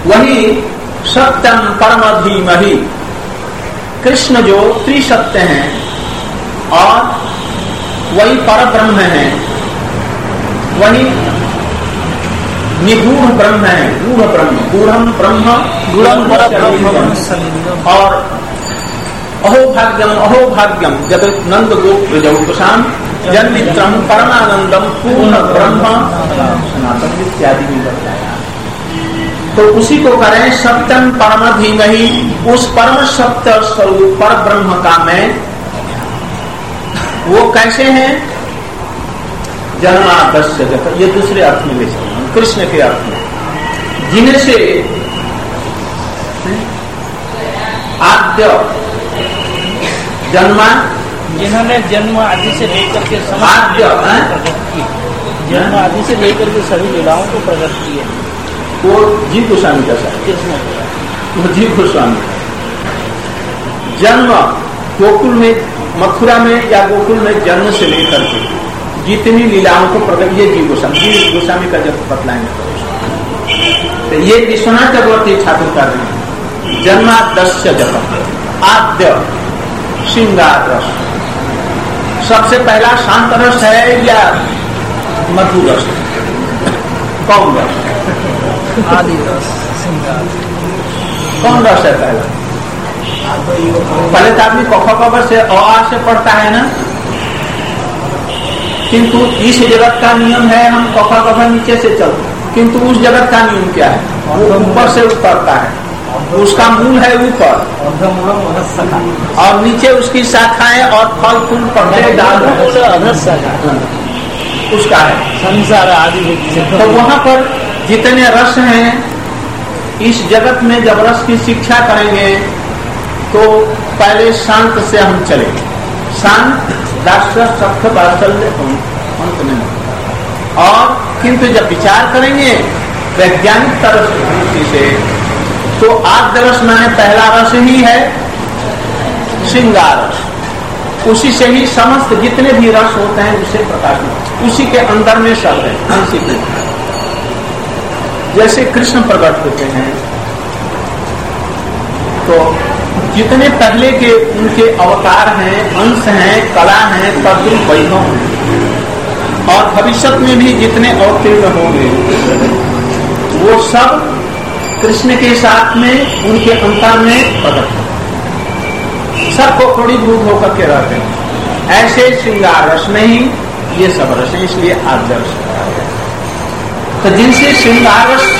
वही सत्यम परम धीमहि, कृष्ण जो त्रिसत्य हैं और वही पर ब्रह्म है, वही निगूढ़ ब्रह्म है, गूढ़ ब्रह्म, गूढ़म ब्रह्म गूढ़म ब्रह्म। और अहोभाग्यम जब नंद गोप्रजौषाम जन्मित्रम परमानंदम पूर्ण ब्रह्म सनातन इत्यादि में बताया। तो उसी को करें सत्यम परम धीमहि, उस परम सत्य स्वरूप पर ब्रह्म का मैं, वो कैसे हैं? जन्मादस्य जगत, ये दूसरे अर्थ में ले सकते हैं, कृष्ण के अर्थ में, जिनसे आद्य जन्मा, जिन्होंने जन्म आदि से लेकर के आद्य जन्म आदि से लेकर के सभी लीलाओं को प्रकट किए, वो जीव गोस्वामी का साथ, वो जीव गोस्वामी जन्म गोकुल में, मथुरा में या गोकुल में जन्म से लेकर के जितनी लीलाओं को प्रकट, ये जीव गोस्वामी का जब बतलाएंगे तो ये विश्वनाथ चक्रवर्ती ठाकुर कर रहे हैं। जन्मादस्य जगत, आद्य श्रृंगार रस, सबसे पहला शांत रस है या मधुर रस? कौन रस? आदि रस, श्रृंगार। कौन रस है पहला? पहले तो आदमी कफा से अ से पढ़ता है ना, किंतु इस जगत का नियम है हम कफा नीचे से चलते, किंतु उस जगत का नियम क्या है? वो ऊपर से उतरता है, उसका मूल है ऊपर और नीचे उसकी शाखाएं और फल फूल पत्ते डाल उसका है संसार आदि। तो वहां पर जितने रस हैं इस जगत में, जब रस की शिक्षा करेंगे तो पहले शांत से हम चलेंगे, शांत राष्ट्र सख्त वात्सल्य अंत में, और किंतु जब विचार करेंगे वैज्ञानिक तरह से तो आद्य रस माने पहला रस ही है श्रृंगार रस, उसी से ही समस्त जितने भी रस होते हैं उससे प्रकाश में, उसी के अंदर में सब है, अंशिक में। जैसे कृष्ण प्रकट होते हैं तो जितने पहले के उनके अवतार हैं, अंश हैं, कला हैं, तद्रूप वैभव हैं, और भविष्य में भी जितने अवतीर्ण होंगे वो सब कृष्ण के साथ में उनके अंतर में प्रकट है, सबको थोड़ीभूत होकर के रहते हैं। ऐसे श्रृंगार रस में ही ये सब रस है, इसलिए आद्य रस कहा गया। तो जिनसे श्रृंगार रस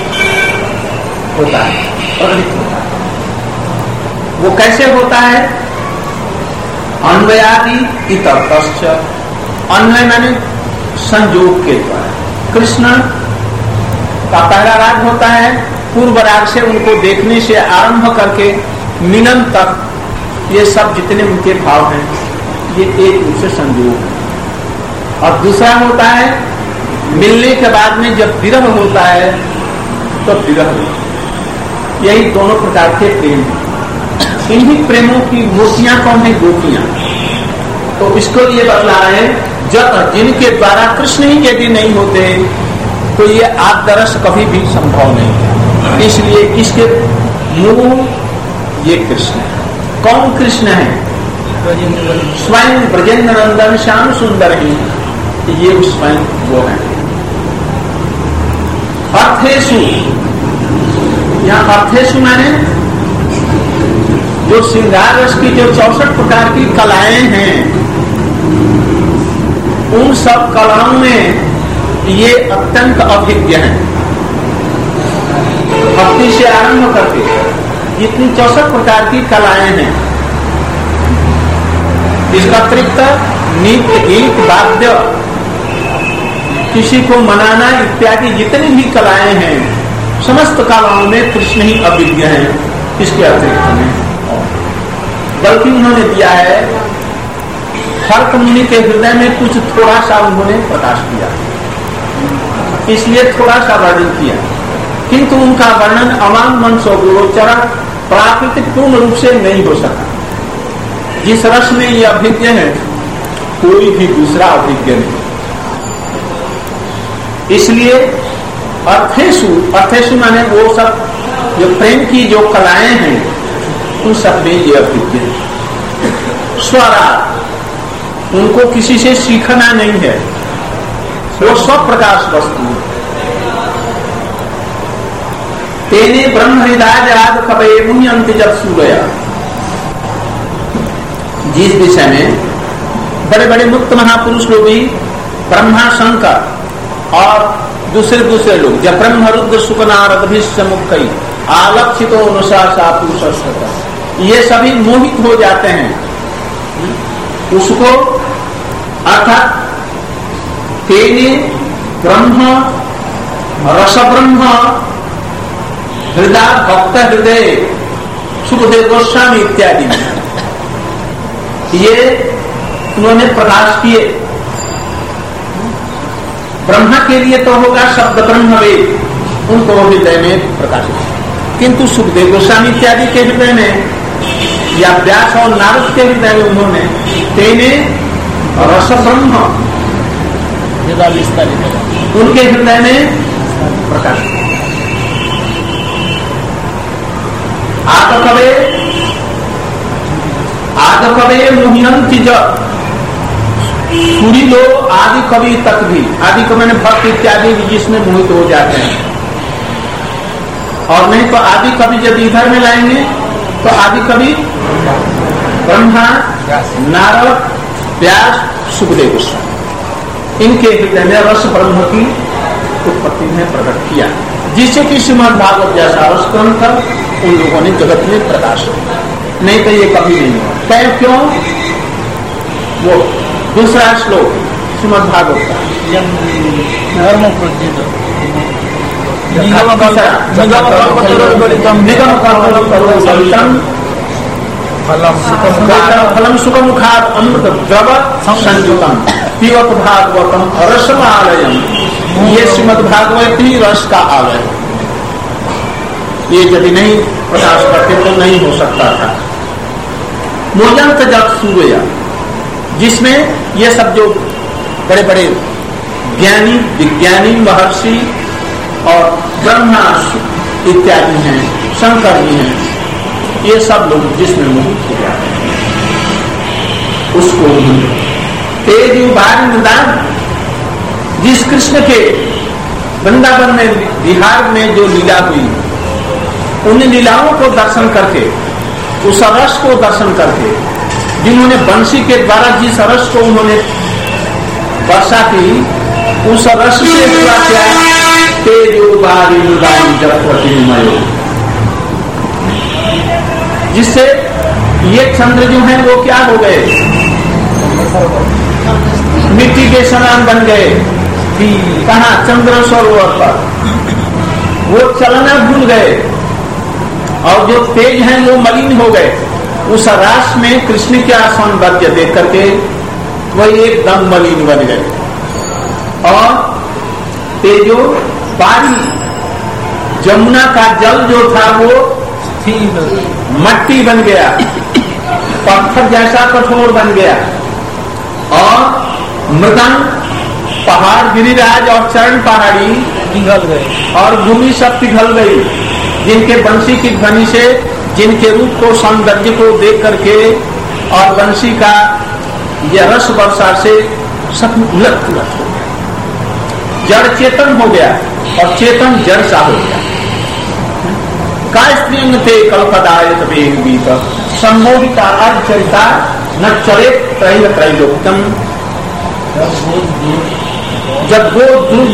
होता है, प्रकटित होता है, वो कैसे होता है? अन्वयादि इतरतश्च, अन्वय माने संयोग के द्वारा। कृष्ण का पहला राग होता है, पूर्व राग से उनको देखने से आरंभ करके मिलन तक ये सब जितने उनके भाव हैं ये एक रूप से संयोग है। और दूसरा होता है मिलने के बाद में जब विरह होता है तो विरह होता है। यही दोनों प्रकार के प्रेम हैं। इन्हीं प्रेमों की मूर्तियां कौन है? गोपियां। तो इसको ये बतला रहे हैं जब जिनके द्वारा कृष्ण ही यदि नहीं होते तो ये आद्य रस कभी भी संभव नहीं है। इसलिए इसके मूल ये कृष्ण है। कौन कृष्ण है? स्वयं ब्रजेंद्र नंदन श्याम सुंदर ही, ये स्वयं वो है। अर्थेषु, यहाँ अर्थेषु माने जो श्रृंगार रस की जो 64 प्रकार की कलाएं हैं उन सब कलाओं में ये अत्यंत अभिज्ञ हैं। भक्ति से आरंभ करके जितनी 64 प्रकार की कलाएं हैं, इसका अतिरिक्त नृत्य, गीत, वाद्य, किसी को मनाना इत्यादि जितनी भी कलाएं हैं समस्त कलाओं में कृष्ण ही अभिज्ञ हैं। इसके अतिरिक्त में बल्कि उन्होंने दिया है हर मुनि के हृदय में कुछ थोड़ा सा उन्होंने प्रकाश किया, इसलिए थोड़ा सा वर्णन किया, किंतु उनका वर्णन अवांग मन सो गोचर प्राकृतिक पूर्ण रूप से नहीं हो सका। जिस रस में ये अभिज्ञ है कोई भी दूसरा अभिज्ञ नहीं। इसलिए अर्थेषु, अर्थेषु माने वो सब जो प्रेम की जो कलाएं हैं उन सब में ये अभिज्ञ स्वराट, उनको किसी से सीखना नहीं है, वो सब प्रकाश वस्तु है। तेने ब्रह्म हृदय आद कवे मुह्यंति जब सूर्या, जिस विषय में बड़े बड़े मुक्त महापुरुष लोग भी, ब्रह्मा शंकर और दूसरे लोग, जब ब्रह्म रुद्र सुकनारद भीष्म मुक्कई आलक्षितो अनुशासा पुरुष, ये सभी मोहित हो जाते हैं उसको, अर्थात तेने ब्रह्म रस ब्रह्म हृदय भक्त हृदय सुखदेव गोस्वामी इत्यादि ये उन्होंने प्रकाश किए। ब्रह्मा के लिए तो होगा शब्द ब्रह्म वेद, उनको हृदय में प्रकाशित, किंतु सुखदेव गोस्वामी इत्यादि के हृदय में या व्यास और नारद के हृदय में उन्होंने तेने रस ब्रह्म उनके हृदय में प्रकाश। आद कवे मुह्यंति जब, सूरी लो आदि कवि तक भी, आदि कवि ने भक्त इत्यादि भी जिसमें मोहित हो जाते हैं, और नहीं तो आदि कवि जब इधर में लाएंगे तो आदि कवि ब्रह्मा नारद व्यास सुखदेव गोस्वामी, इनके हृदय में रस ब्रह्म की उत्पत्ति ने प्रकट किया, जिससे कि श्रीमद् भागवत जैसा रस ग्रंथ उन लोगों ने जगत में प्रकाश किया, नहीं तो ये कभी नहीं हुआ। तय क्यों? वो दूसरा श्लोक श्रीमद् भागवत का फलम सुखमुखाद अमृत द्रव संयुतम पिबत भागवतम रसमालयम, ये श्रीमद् भागवत ही रस का आलय, ये यदि नहीं प्रकाश करते तो नहीं हो सकता था। मोजंत जब सूर्य, जिसमें ये सब जो बड़े बड़े ज्ञानी विज्ञानी महर्षि और ब्रह्मा इत्यादि हैं, शंकर जी हैं, ये सब लोग जिसमें मोहित हो जाते हैं उसको तेज उबार मृदान, जिस कृष्ण के वृंदावन में बिहार में जो लीला हुई, उन लीलाओं को दर्शन करके, उस रस को दर्शन करके, जिन्होंने बंसी के द्वारा जिस रस को उन्होंने वर्षा की, उस रस से हुआ क्या? तेजो बारी मृदानी जगत्वती मयो, जिससे ये चंद्र जो है वो क्या हो गए? मिट्टी के समान बन गए। कहा? चंद्र सरोवर पर। वो चलना भूल गए और जो तेज हैं वो मलिन हो गए। उस रास में कृष्ण के सौंदर्य देख करके वही एकदम मलिन बन गए और तेजो पानी, जमुना का जल जो था वो मट्टी बन गया, पत्थर जैसा कठोर बन गया और मृदंग, पहाड़ गिरिराज और चरण पहाड़ी पिघल गए और भूमि सब पिघल गई, जिनके बंसी की ध्वनि से, जिनके रूप को सौंदर्य को देख करके और बंसी का यह रस वर्षा से सब उलट पुलट हो गया, जड़ चेतन हो गया और चेतन जड़ सा हो गया। का स्त्रियंग थे कल्पदायत वेगवीत सम्मोहिता अर्चरिता न चले त्रैलोक्यम, जब वो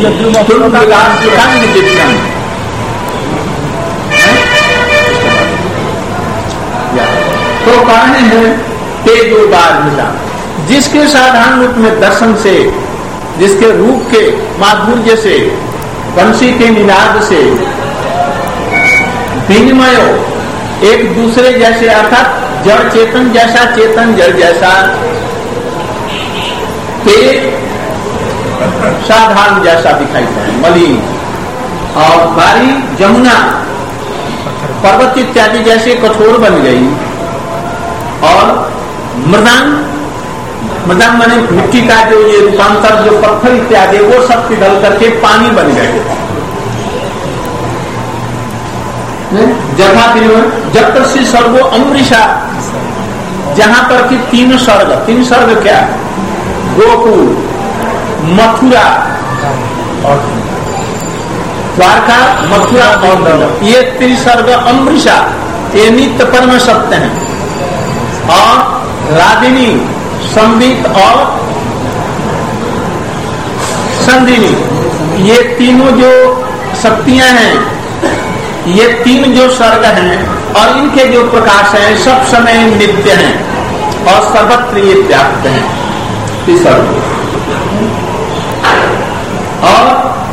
तो कहने हैं तेजो बार मिला, जिसके साधारण रूप में दर्शन से, जिसके रूप के माधुर्य से, बंसी के निनाद से विनिमय एक दूसरे जैसे, अर्थात जड़ चेतन जैसा, चेतन जड़ जैसा, तेज साधारण जैसा दिखाई पड़े, मलिन, और बारी जमुना पर्वत इत्यादि जैसे कठोर बन गई और मृदांग माने मिट्टी का जो ये रूपांतर, जो पत्थर इत्यादि वो सब पिघल करके पानी बन गए। जहाँ जब तक से सर्वो अमृषा, जहां पर कि तीन स्वर्ग क्या, गोकुल, मथुरा और द्वारका, मथुरा और ये त्रिसर्ग अमृषा, ये नित्य परम सत्य हैं। और रागिनी, संबित और संधिनी, ये तीनों जो शक्तियां हैं, ये तीन जो स्वर्ग हैं और इनके जो प्रकाश हैं सब समय नित्य हैं और सर्वत्र ये व्याप्त हैं। और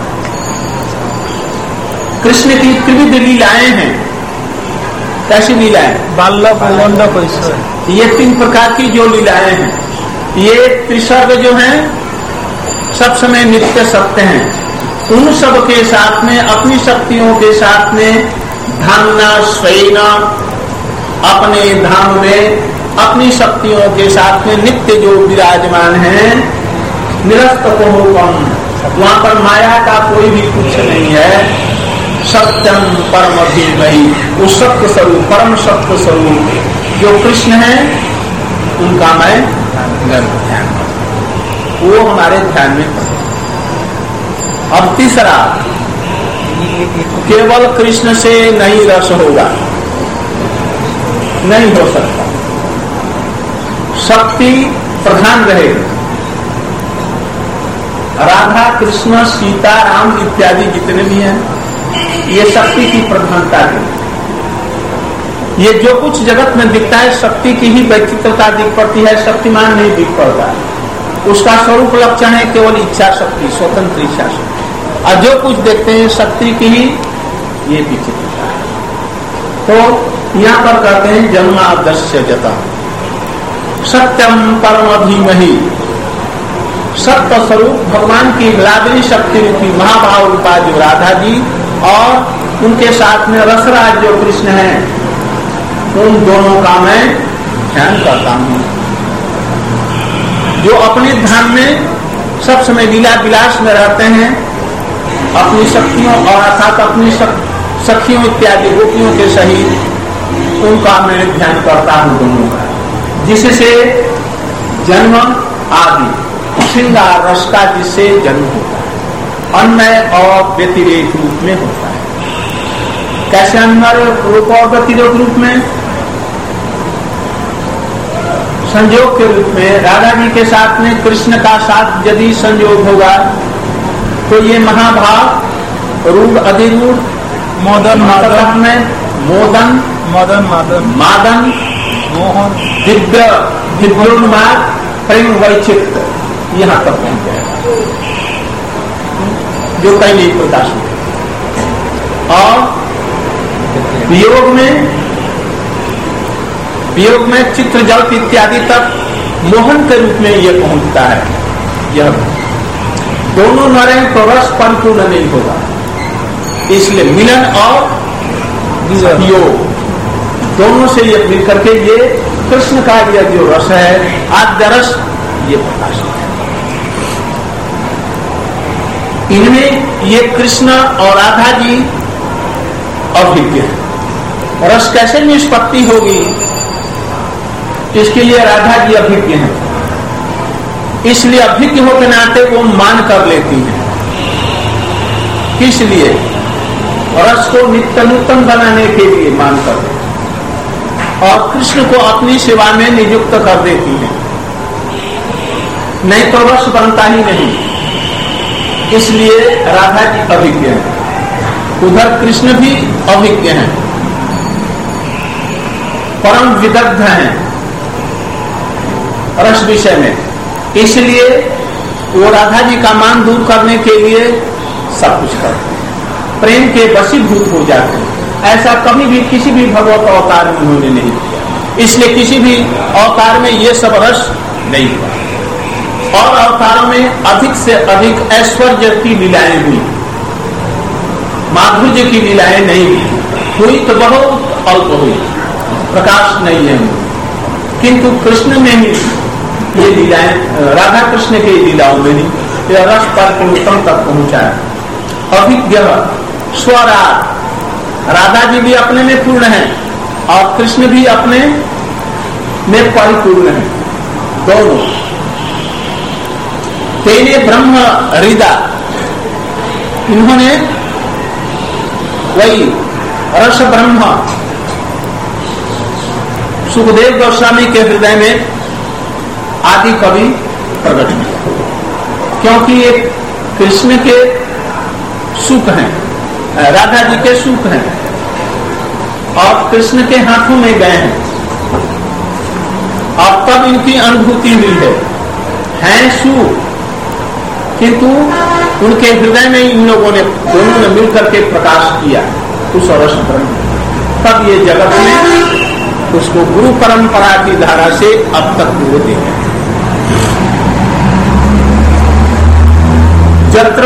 कृष्ण की त्रिविध लीलाएं हैं। कैसी लीलाएं? बालक, मंडप, ये तीन प्रकार की जो लीलाएं हैं, ये त्रिसर्ग जो हैं सब समय नित्य सत्य हैं। उन सब के साथ में, अपनी शक्तियों के साथ में धामना स्वयना, अपने धाम में अपनी शक्तियों के साथ में नित्य जो विराजमान है, निरस्त को कम, वहां पर माया का कोई भी कुछ नहीं है। सत्यम परम धीमहि, वो सत्य स्वरूप, परम सत्य स्वरूप जो कृष्ण है, उनका मैं ध्यान, वो हमारे ध्यान में। अब तीसरा, केवल कृष्ण से नहीं रस होगा, नहीं हो सकता। शक्ति प्रधान रहेगी। राधा, कृष्ण, सीता, राम इत्यादि जितने भी हैं, ये शक्ति की प्रधानता है। ये जो कुछ जगत में दिखता है, शक्ति की ही व्यक्तित्वता दिख पड़ती है, शक्तिमान नहीं दिख पड़ता। उसका स्वरूप लक्षण है केवल इच्छा शक्ति, स्वतंत्र इच्छा शक्ति। और जो कुछ देखते हैं शक्ति की ही ये विचित्रता है। तो यहाँ पर कहते हैं जन्मादस्य जता सत्यम परम धीमहि, सत्य स्वरूप भगवान की लादनी शक्ति रूपी महाभाव रूपा जो राधा जी और उनके साथ में रसराज जो कृष्ण है, उन दोनों का मैं ध्यान करता हूँ। जो अपने धाम में सब समय लीला विलास में रहते हैं, अपनी शक्तियों और अर्थात अपनी सखियों इत्यादि गोपियों के सहित उनका मैं ध्यान करता हूँ दोनों का, जिससे जन्म आदि श्रृंगार रस का जिससे जन्म होता है, अन्वय और व्यतिरेक रूप में होता है। कैसे अन्वय रूप और व्यतिरेक रूप में? संयोग के रूप में राधा जी के साथ में कृष्ण का साथ यदि संयोग होगा तो ये महाभाव रूढ़ अधिरूढ़ मोदन मादन में मोदन मदन मादन मादन मोहन दिव्य दिव्योन्माद प्रेम वैचित्र यहाँ तक पहुंच जाएगा जो कहीं नहीं प्रकाश में। और वियोग में चित्र जल्प इत्यादि तक मोहन के रूप में ये पहुंचता है। यह दोनों न रहे तो रस परिपूर्ण नहीं होगा। इसलिए मिलन और वियोग दोनों से ये मिल करके ये कृष्ण का यह जो रस है, आद्य रस, ये प्रकाशित है। इनमें ये कृष्ण और राधा जी अभिज्ञ है। रस कैसे निष्पत्ति होगी, इसके लिए राधा जी अभिज्ञ हैं। इसलिए अभिज्ञ होकर नाते वो मान कर लेती हैं। किस लिए? रस को नित्य नूतन बनाने के लिए मान कर, और कृष्ण को अपनी सेवा में नियुक्त कर देती हैं। नहीं तो रस बनता ही नहीं। इसलिए राधा जी अभिज्ञ हैं। उधर कृष्ण भी अभिज्ञ हैं, परम विदग्ध हैं रस विषय में। इसलिए वो राधा जी का मान दूर करने के लिए सब कुछ करते हैं, प्रेम के वशीभूत हो जाते हैं। ऐसा कभी भी किसी भी भगवत अवतार में उन्होंने नहीं किया। इसलिए किसी भी अवतार में ये सब रस नहीं हुआ। और अवतारों में अधिक से अधिक ऐश्वर्य की लीलाएं हुई, माधुर्य की लीलाएं नहीं हुई तो बहुत अल्प हुई, प्रकाश नहीं है। किंतु कृष्ण में ही ये लीलाएं, राधा कृष्ण के लीलाओं में ही यह रस पर पूर्णतम तक पहुंचा है। अभिज्ञ स्वराट राधा जी भी अपने में पूर्ण है और कृष्ण भी अपने में परिपूर्ण है, दोनों। तेने ब्रह्म हृदा, इन्होंने वही रस ब्रह्म सुखदेव गोस्वामी के हृदय में आदि कवि प्रकट किया, क्योंकि ये कृष्ण के सुख हैं, राधा जी के सुख हैं और कृष्ण के हाथों में गए हैं और तब इनकी अनुभूति हुई है सुख, किंतु उनके हृदय में इन लोगों ने दोनों ने मिलकर के प्रकाश किया उस रस ब्रह्म, तब ये जगत में उसको गुरु परंपरा की धारा से अब तक होते हैं। जत्र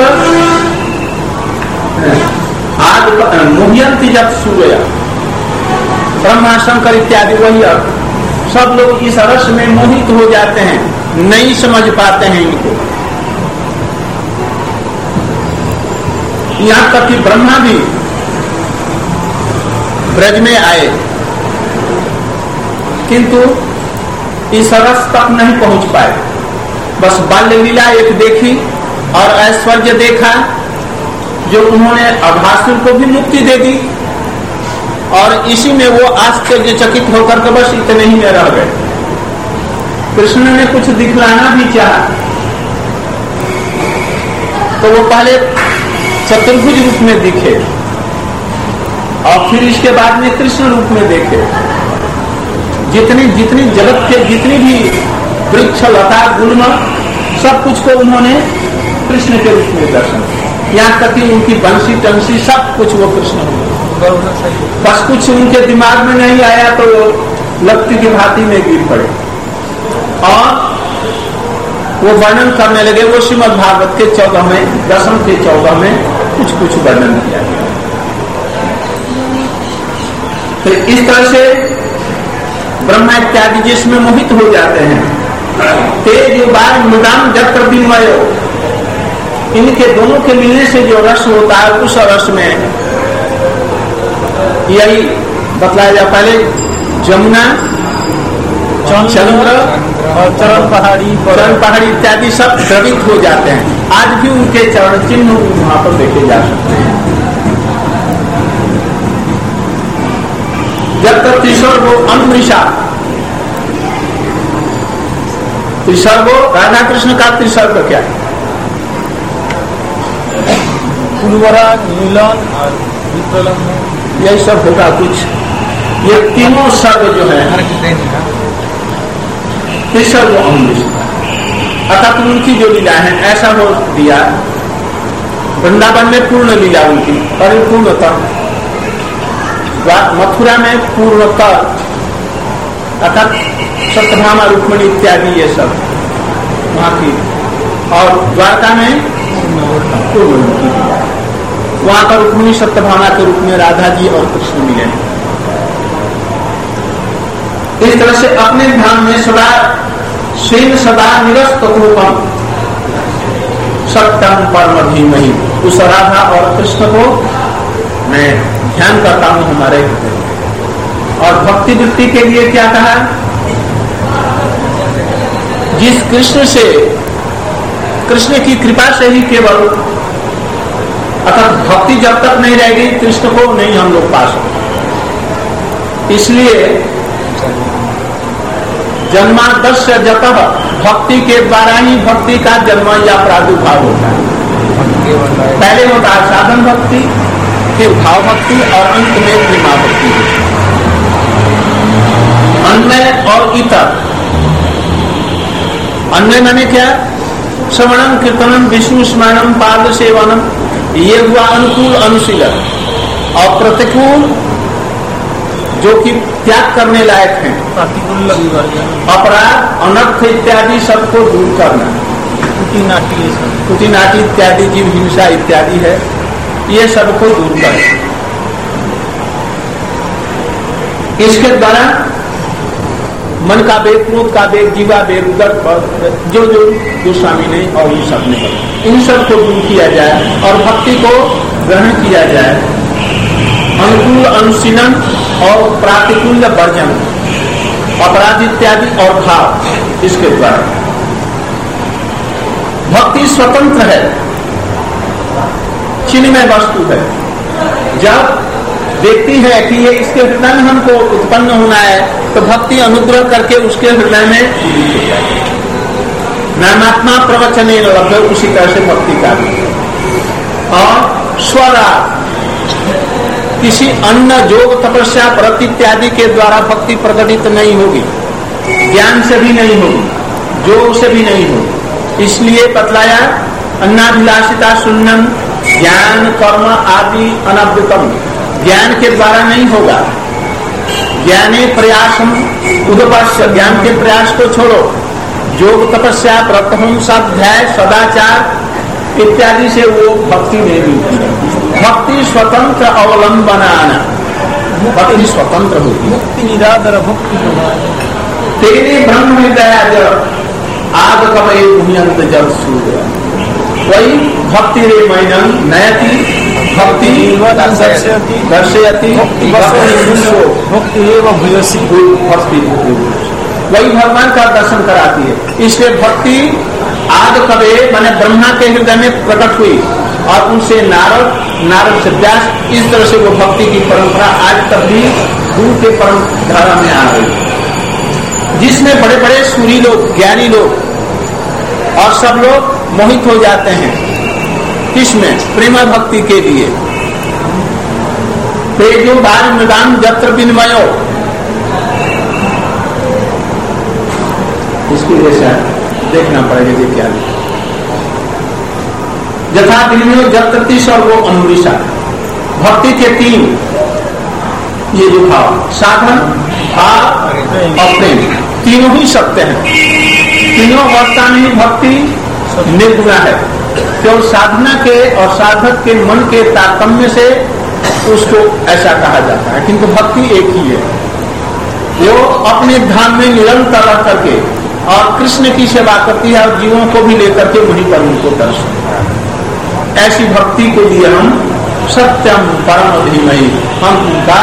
आज मुह्यंती जब सूर्य, ब्रह्मा शंकर इत्यादि वही सब लोग इस रस में मोहित हो जाते हैं, नहीं समझ पाते हैं इनको। यहां तक कि ब्रह्मा भी ब्रज में आए किंतु इस रस तक नहीं पहुंच पाए, बस बाल्य लीला एक देखी और ऐश्वर्य देखा जो उन्होंने अभासुर को भी मुक्ति दे दी और इसी में वो आश्चर्यचकित होकर के बस इतने ही में रह गए। कृष्ण ने कुछ दिखलाना भी चाहा तो वो पहले चतुर्भुज रूप में दिखे और फिर इसके बाद में कृष्ण रूप में देखे। जितनी जगत के जितनी भी वृक्ष लता गुल्म सब कुछ को उन्होंने कृष्ण के रूप में दर्शन किया, यहाँ तक कि उनकी बंसी टंसी सब कुछ वो कृष्ण हो। बस कुछ उनके दिमाग में नहीं आया तो लक्ष्य की भांति में गिर पड़े और वो वर्णन करने लगे। वो श्रीमद् भागवत के 14वें दशम के 14 में कुछ कुछ वर्णन किया गया। तो इस तरह से ब्रह्मा इत्यादि जिसमें मोहित हो जाते हैं। तेज बार मृदाम जत्र विमय, इनके दोनों के मिलने से जो रस होता है उस रस में यही बतलाया जाए। पहले जमुना, चंद्र और चरण पहाड़ी इत्यादि सब द्रवित हो जाते हैं। आज भी उनके चरण चिन्ह वहां पर देखे जा सकते हैं। जब तक त्रिसर्गो अनमृषा, त्रिसर्गो राधा कृष्ण का त्रिसर्ग क्या है? फुलवरा, नीलन और विप्रलन, यही सब होगा कुछ। ये तीनों सर्ग जो है त्रिसर्गो अनमृषा, अर्थात उनकी जो लीला है ऐसा हो दिया। वृंदावन में पूर्ण लीला उनकी परिपूर्णता, मथुरा में पूर्णतर अर्थात सत्यभामा रुक्मिणी इत्यादि ये सब वहां की, और द्वारका में पूर्ण वहां पर रुक्मिणी सत्यभामा के रूप में राधा जी और कृष्ण मिले। इस तरह से अपने ध्यान में सदा सेन सदा निरस्त रूपम सत्यम परम धीमहि, उस राधा और कृष्ण को मैं ध्यान करता हूं हमारे हृदय। और भक्ति वृत्ति के लिए क्या कहा? जिस कृष्ण से, कृष्ण की कृपा से ही केवल, अर्थात भक्ति जब तक नहीं रहेगी कृष्ण को नहीं हम लोग पा सकते। इसलिए जन्मादस्य जतः, भक्ति के द्वारा ही भक्ति का जन्म या प्रादुर्भाव होता है। पहले होता है साधन भक्ति, फिर भाव भक्ति और अंत में प्रेमा भक्ति। अन्वय और इतर, अन्वय माने क्या? श्रवणम कीर्तनम विष्णु स्मरणम पाद सेवनम, ये हुआ अनुकूल अनुशीलन। और प्रतिकूल जो कि त्याग करने लायक है, प्रतिकूल अपराध अनर्थ इत्यादि सबको दूर करना, कुटी नाटी इत्यादि जीव हिंसा इत्यादि है, ये सबको दूर करें। इसके द्वारा मन का वेग, क्रोध का वेग, जीवा वेग, उदर जो स्वामी ने और ये सब ने इन सब को दूर किया जाए और भक्ति को ग्रहण किया जाए। अनुकूल अनुशीलन और प्रातिकूल्य वर्जन, अपराध इत्यादि और भाव, इसके द्वारा भक्ति स्वतंत्र है, चिन्मय वस्तु है। जब देखती है कि ये इसके हृदय में हमको उत्पन्न होना है तो भक्ति अनुग्रह करके उसके हृदय में नामात्मा प्रवचन लभ्य, उसी तरह से भक्ति का भी। और स्वरा किसी अन्य योग तपस्या व्रत इत्यादि के द्वारा भक्ति प्रकटित नहीं होगी, ज्ञान से भी नहीं होगी, योग से भी नहीं होगी। इसलिए बतलाया अन्नाभिलाषिता शून्यम, ज्ञान कर्म आदि अनभ्युतम, ज्ञान के द्वारा नहीं होगा। ज्ञाने प्रयासम उदपस्य, ज्ञान के प्रयास को छोड़ो। योग तपस्या व्रत होम स्वाध्याय सदाचार इत्यादि से वो भक्ति नहीं मिलती है। भक्ति स्वतंत्र अवलंबनाना, भक्ति स्वतंत्र होती है। मुक्ति निरादर भक्ति तेरे ब्रह्म हृदय आग कवये भूयंत जल सूर्य, वही भक्ति रे मैनन नयति भक्ति दर्शयति भक्ति एवं भूयसी, भक्ति वही भगवान का दर्शन कराती है। इसलिए भक्ति आद कवे माने ब्रह्मा के हृदय में प्रकट हुई और उनसे नारद से व्यास, इस तरह से वो भक्ति की परंपरा आज तक भी दूर के परंपरा में आ गई, जिसमें बड़े बड़े सूरी लोग, ज्ञानी लोग और सब लोग मोहित हो जाते हैं। किसमें? प्रेम भक्ति के लिए। तेजो बार मृदान जत्र विनिमयो, इसकी जैसा देखना पड़ेगा ये क्या है। यथा विनिमयो जत्र सर्वो अनुरिषा, भक्ति के तीन ये जो भाव, साधन, भाव और प्रेम, तीनों ही सत्य हैं। तीनों अवस्था में भक्ति निर्गुणा है। केवल साधना के और साधक के मन के तारतम्य से उसको ऐसा कहा जाता है, किंतु भक्ति एक ही है। वो अपने धाम में निरंतर रह करके और कृष्ण की सेवा करती है और जीवों को भी लेकर के वहीं पर उनको दर्शन करता है। ऐसी भक्ति के लिए हम सत्यम परम धीमहि, हम उनका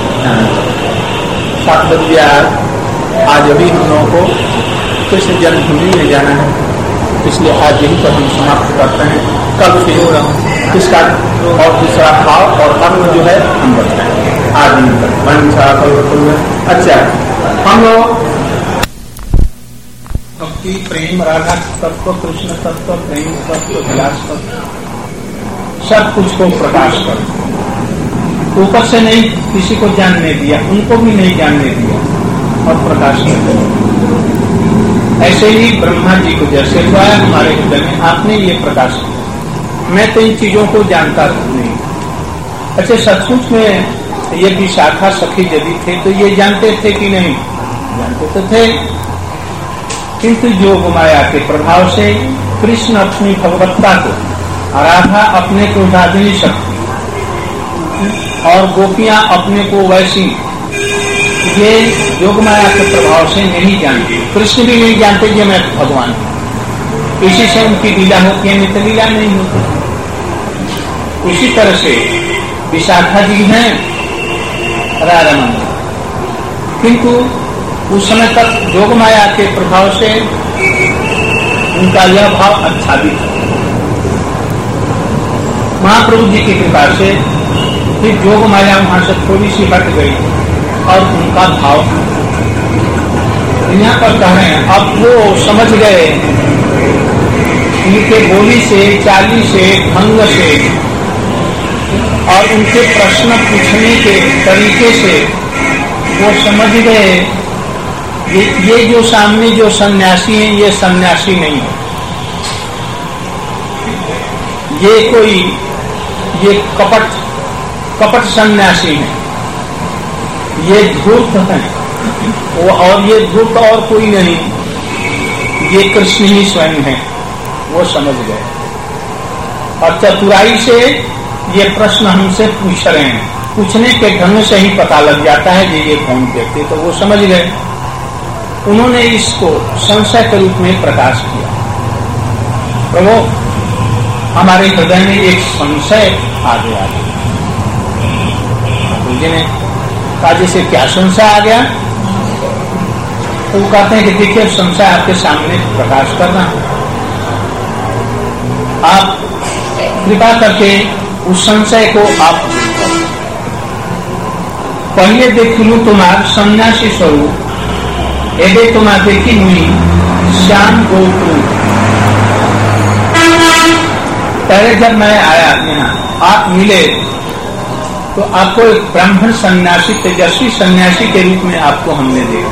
सातवत्या आज अभी हम लोगों को कृष्ण जन्मभूमि में जाना है, इसलिए आज यही पर हम समाप्त करते हैं। कल फिर इसका और दूसरा भाव और अर्थ जो है हम बताएंगे आज दिन तक। अच्छा, हम लोग भक्ति, प्रेम, राधा तत्व, कृष्ण तत्व, प्रेम तत्व, विलास तत्व, सब कुछ को प्रकाश कर ऊपर से नहीं किसी को जानने दिया, उनको भी नहीं जानने दिया और प्रकाश कर। ऐसे ही ब्रह्मा जी को जैसे हुआ है हमारे हृदय में, आपने ये प्रकाश किया। मैं तो इन चीजों को जानता नहीं। अच्छा, सचमुच में ये विशाखा सखी यदि थे तो ये जानते थे कि नहीं? जानते तो थे, किंतु योग माया के प्रभाव से कृष्ण अपनी भगवत्ता को, राधा अपने को रागिनी शक्ति और गोपियां अपने को वैसी, ये योग माया के प्रभाव से नहीं जानती। कृष्ण भी नहीं जानते कि मैं भगवान हूं, इसी से उनकी लीला होती है, नित्य लीला नहीं होती। उसी तरह से विशाखा जी हैं राधा मंदिर, किंतु उस समय तक योग माया के प्रभाव से उनका यह भाव अच्छा भी था। महाप्रभु जी की कृपा से फिर योग माया वहां से थोड़ी सी हट गई और उनका भाव यहाँ पर कह रहे हैं। अब वो समझ गए, उनके बोली से, चाली से, ढंग से और उनके प्रश्न पूछने के तरीके से वो समझ गए ये जो सामने जो सन्यासी हैं ये सन्यासी नहीं है, ये कपट सन्यासी है, ये धूर्त है और ये धूर्त और कोई नहीं, ये कृष्ण ही स्वयं है। वो समझ गए और चतुराई से ये प्रश्न हमसे पूछ रहे हैं, पूछने के ढंग से ही पता लग जाता है कि ये कौन व्यक्ति, तो वो समझ गए। उन्होंने इसको संशय के रूप में प्रकाश किया। प्रभु, हमारे हृदय में एक संशय आ गया, ठाकुर जी ने कहा जैसे क्या संशय आ गया? तो वो कहते हैं कि देखिए संशय आपके सामने प्रकाश करना, आप कृपा करके उस संशय को आप पहले देख लू तुम्हार सन्यासी स्वरूप एदे तुम्हार देखी मुई श्याम गोपू। पहले जब मैं आया यहाँ आप मिले तो आपको एक ब्राह्मण सन्यासी तेजस्वी सन्यासी के रूप में आपको हमने देखा,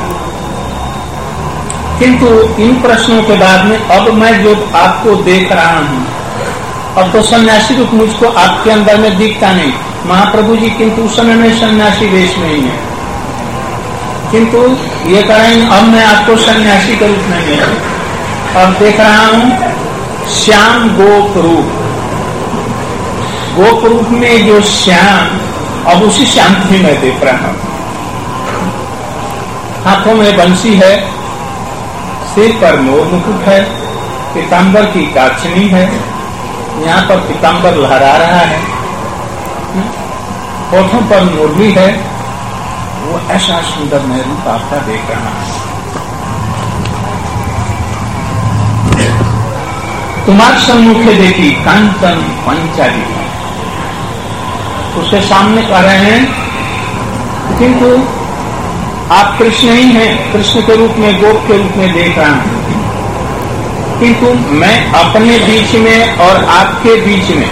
किंतु इन प्रश्नों के बाद में अब मैं जो आपको देख रहा हूँ अब तो सन्यासी रूप मुझको आपके अंदर में दिखता नहीं। महाप्रभु जी किंतु उस समय में सन्यासी वेश में ही है, किंतु ये कहें अब मैं आपको सन्यासी के रूप में नहीं अब देख रहा हूँ श्याम गोप रूप। गोप रूप में जो श्याम अब उसी श्याम ही मैं देख रहा हूँ। हाथों में बंसी है, सिर पर मोर मुकुट है, पीताम्बर की काछनी है, यहाँ पर पीताम्बर लहरा रहा है, होठों पर मुरली है। वो ऐसा सुंदर मैं रूप आपका देख रहा हूँ। तुम्हारे सम्मुखे देखी कांचन पंचाली, उसके सामने कह रहे हैं किंतु आप कृष्ण ही हैं, कृष्ण के रूप में गोप के रूप में देख रहा हूं, किंतु मैं अपने बीच में और आपके बीच में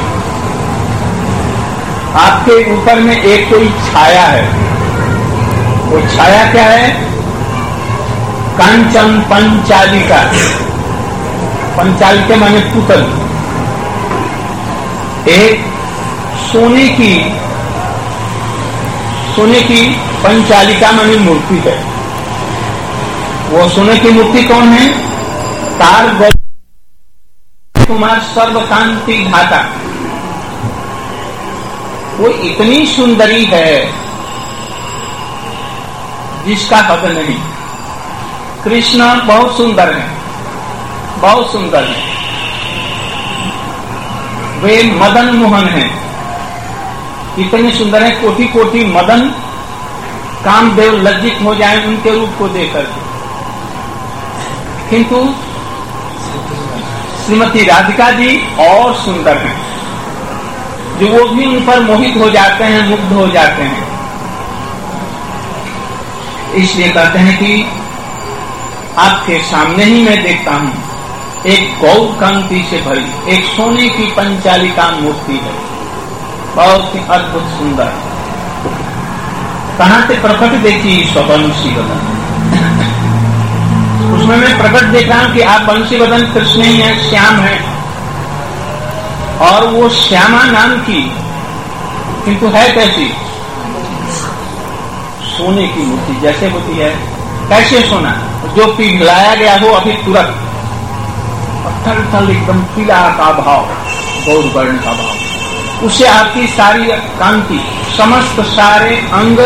आपके ऊपर में एक कोई छाया है। वो छाया क्या है? कांचन पंचालिका। पंचालिका माने पुतल। एक सोने की पंचालिका मानी मूर्ति है। वो सोने की मूर्ति कौन है? तार कुमार सर्वकांति घाता। वो इतनी सुंदरी है जिसका हद नहीं। कृष्ण बहुत सुंदर है, बहुत सुंदर है। वे मदन मोहन हैं, इतने सुंदर है, कोटि कोटि मदन कामदेव लज्जित हो जाए उनके रूप को देखकर। किंतु श्रीमती राधिका जी और सुंदर हैं, जो वो भी उन पर मोहित हो जाते हैं, मुग्ध हो जाते हैं। इसलिए कहते हैं कि आपके सामने ही मैं देखता हूं एक गौर कांति से भरी एक सोने की पंचालिका मूर्ति है, बहुत ही अद्भुत सुंदर। कहां से प्रकट देखी? स्वबंशी वदन। उसमें मैं प्रकट देख रहा हूं कि आप बंशी वदन कृष्ण ही है, श्याम है, और वो श्यामा नाम की, किंतु है कैसी? सोने की मूर्ति जैसे होती है। कैसे सोना? जो पिघलाया गया हो अभी तुरंत, थल थल एकदम पीला का भाव, गौर वर्ण का भाव, उससे आपकी सारी कांति, समस्त सारे अंग,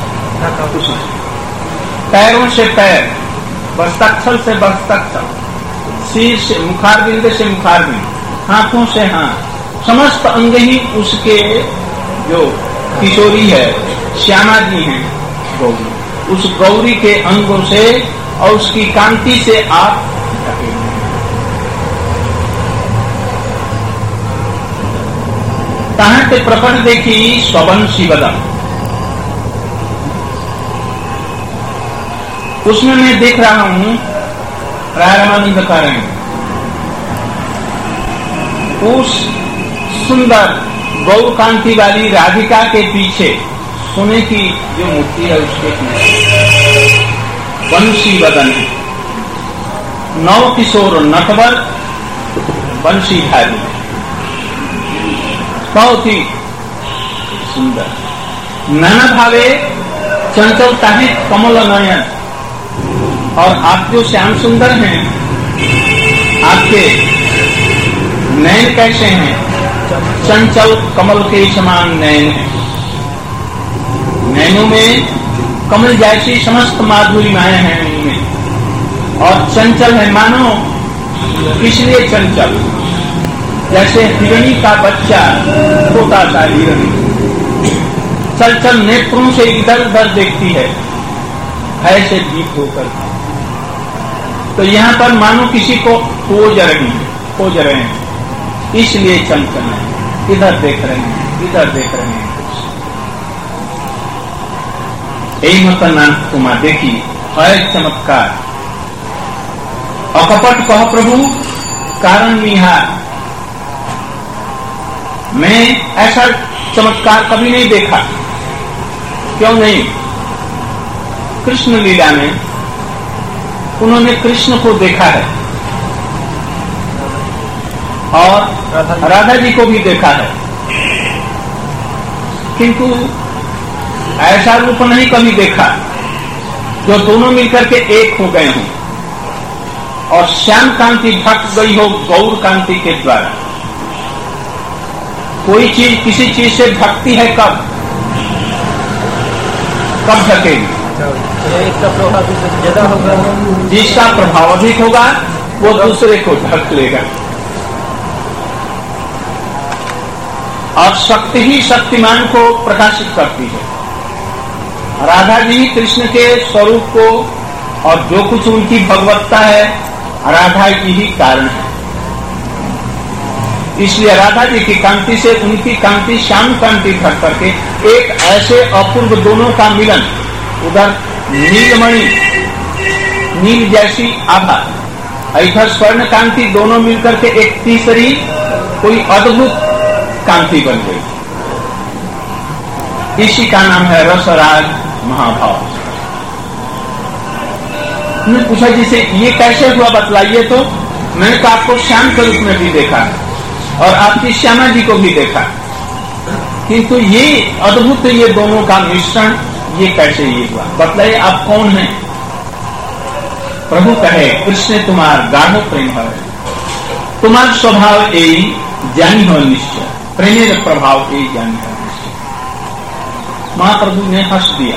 पैरों से पैर, वस्तस्थल से वस्तस्थल, सिर से मुखारबिंद से मुखारबिंद, हाथों से हाथ, समस्त अंग ही उसके जो किशोरी है, श्यामा जी हैं गौरी, उस गौरी के अंगों से और उसकी कांति से आप कहां से प्रकट देखी? स्वबंशी वदन। उसमें मैं देख रहा हूं, रामानंद कह रहे हैं, उस सुंदर गौर कांति वाली राधिका के पीछे सोने की जो मूर्ति है उसके पीछे बंशी वदन है। नव किशोर नटवर बंशी धारी, बहुत ही सुंदर। नाना भावे चंचलता है कमल नयन। और आप जो श्याम सुंदर हैं, आपके नयन कैसे हैं? चंचल कमल के समान नयन है। नैनों में कमल जैसी समस्त माधुरिमाएं हैं उनमें, और चंचल है, मानो इसलिए चंचल जैसे हिरणी का बच्चा छोटा सा हिरणी चल चल नेत्रों से इधर उधर देखती है भय से भीत होकर। तो यहां पर मानो किसी को खोज रहे हैं, इसलिए चल चल इधर देख रहे हैं, इधर देख रहे हैं। यही मतलब तुमा देखी है चमत्कार। अकपट कह प्रभु कारण निहार, मैं ऐसा चमत्कार कभी नहीं देखा। क्यों नहीं? कृष्ण लीला में उन्होंने कृष्ण को देखा है और राधा जी को भी देखा है, किंतु ऐसा रूप नहीं कभी देखा जो दोनों मिलकर के एक हो गए हों और श्याम कांति भक्त गई हो गौर कांति के द्वारा। कोई चीज किसी चीज से भक्ति है कब ढकेगी? इसका प्रभाव ज्यादा होगा, जिसका प्रभाव अधिक होगा वो दूसरे को ढक लेगा। और शक्ति ही शक्तिमान को प्रकाशित करती है। राधा जी कृष्ण के स्वरूप को और जो कुछ उनकी भगवत्ता है राधा की ही कारण है। इसलिए राधा जी की कांति से उनकी कांति श्याम कांति ढक करके एक ऐसे अपूर्व दोनों का मिलन, उधर नीलमणि नील जैसी आभा, इधर स्वर्ण कांति, दोनों मिलकर के एक तीसरी कोई अद्भुत कांति बन गई। इसी का नाम है रसराज महाभाव। मैंने पूछा जिसे ये कैसे हुआ बतलाइए, तो मैंने तो आपको श्याम के रूप में भी देखा और आपकी श्यामा जी को भी देखा, किंतु ये अद्भुत ये दोनों का मिश्रण ये कैसे ये हुआ? बतलाइए आप कौन हैं? प्रभु कहे कृष्ण तुम्हार गाढ़ो प्रेम है, तुम्हार स्वभाव यही जानी हो निश्चय, प्रेम प्रभाव यही जानी हो निश्चय। महाप्रभु ने हंस दिया,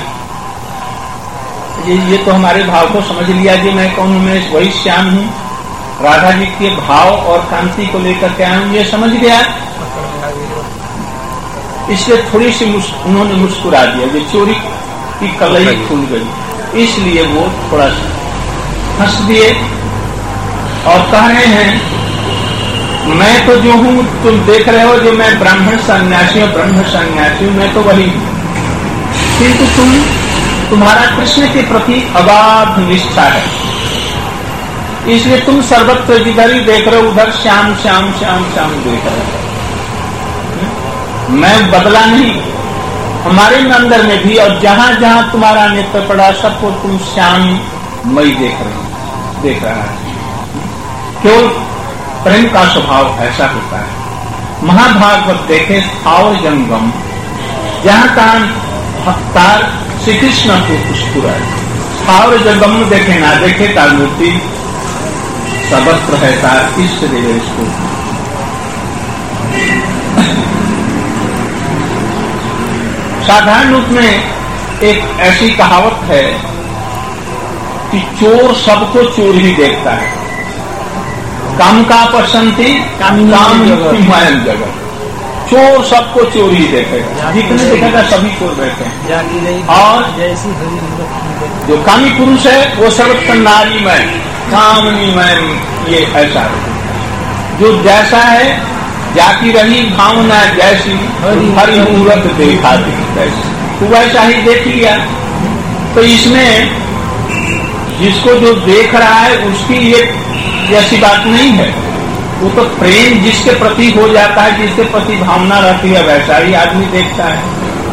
ये तो हमारे भाव को समझ लिया जी, मैं कौन हूं, मैं वही श्याम हूं, राधा जी के भाव और कांति को लेकर के आया हूं, ये समझ गया। इसलिए थोड़ी सी उन्होंने मुस्कुरा दिया, जो चोरी की कलई खुल गई, इसलिए वो थोड़ा सा हंस दिए और कह रहे हैं मैं तो जो हूं तुम देख रहे हो, जो मैं ब्राह्मण सन्यासी हूं, ब्रह्म सन्यासी हूं, मैं तो वही हूं, किंतु तुम्हारा कृष्ण के प्रति अगाध निष्ठा है, इसलिए तुम सर्वत्र जिधर ही देख रहे हो उधर श्याम श्याम श्याम श्याम देख रहे हो। मैं बदला नहीं, हमारे अंदर में भी, और जहां जहां तुम्हारा नेत्र पड़ा सबको तुम श्याम मई देख रहा है। केवल प्रेम का स्वभाव ऐसा होता है। महाभागवत देखे स्थावर जंगम, जहां तहां तार श्री कृष्ण को पुष्पुर है, स्थावर जंगम देखे ना देखे तार मूर्ति सर्वत्र है, तार इष्ट देवेश को। साधारण रूप में एक ऐसी कहावत है कि चोर सबको चोर ही देखता है, काम का पसंदी काम जगत, चोर सबको चोर ही देखेगा, जितने देखेगा सभी चोर बैठे हैं। और जो कामी पुरुष है वो सर्वत्र नारीमय कामनीमय, ये ऐसा है। जो जैसा है जाती रही भावना जैसी, हरि मूर्त देखा दी वैसी, तो वैसा ही देख लिया। तो इसमें जिसको जो देख रहा है उसकी ये ऐसी बात नहीं है, वो तो प्रेम जिसके प्रति हो जाता है, जिसके प्रति भावना रहती है, वैसा ही आदमी देखता है।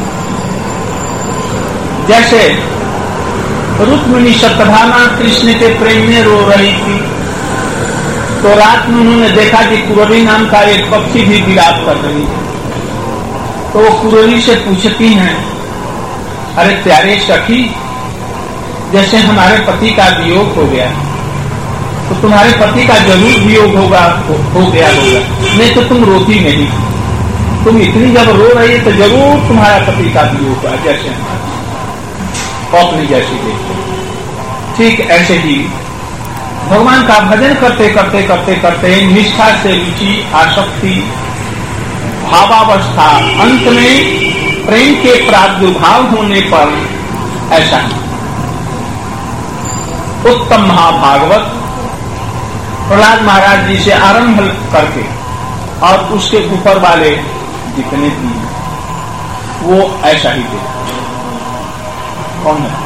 जैसे रुक्मिणी शतभामा कृष्ण के प्रेम में रो रही थी, तो रात में उन्होंने देखा कि कुररी नाम का एक पक्षी भी विलाप कर रही है, तो वो कुररी से पूछती हैं, अरे प्यारे सखी, जैसे हमारे पति का वियोग हो गया, तो तुम्हारे पति का जरूर वियोग हो गया होगा, नहीं तो तुम रोती नहीं, तुम इतनी जब रो रही तो जरूर तुम्हारा पति का वियोग हुआ, जैसे पत्नी जैसी देखते। ठीक ऐसे ही भगवान का भजन करते करते करते करते निष्ठा से रुचि, आसक्ति, भावावस्था, अंत में प्रेम के प्रादुर्भाव होने पर ऐसा है। उत्तम महाभागवत प्रहलाद महाराज जी से आरंभ करके और उसके ऊपर वाले जितने भी वो ऐसा ही थे। कौन है?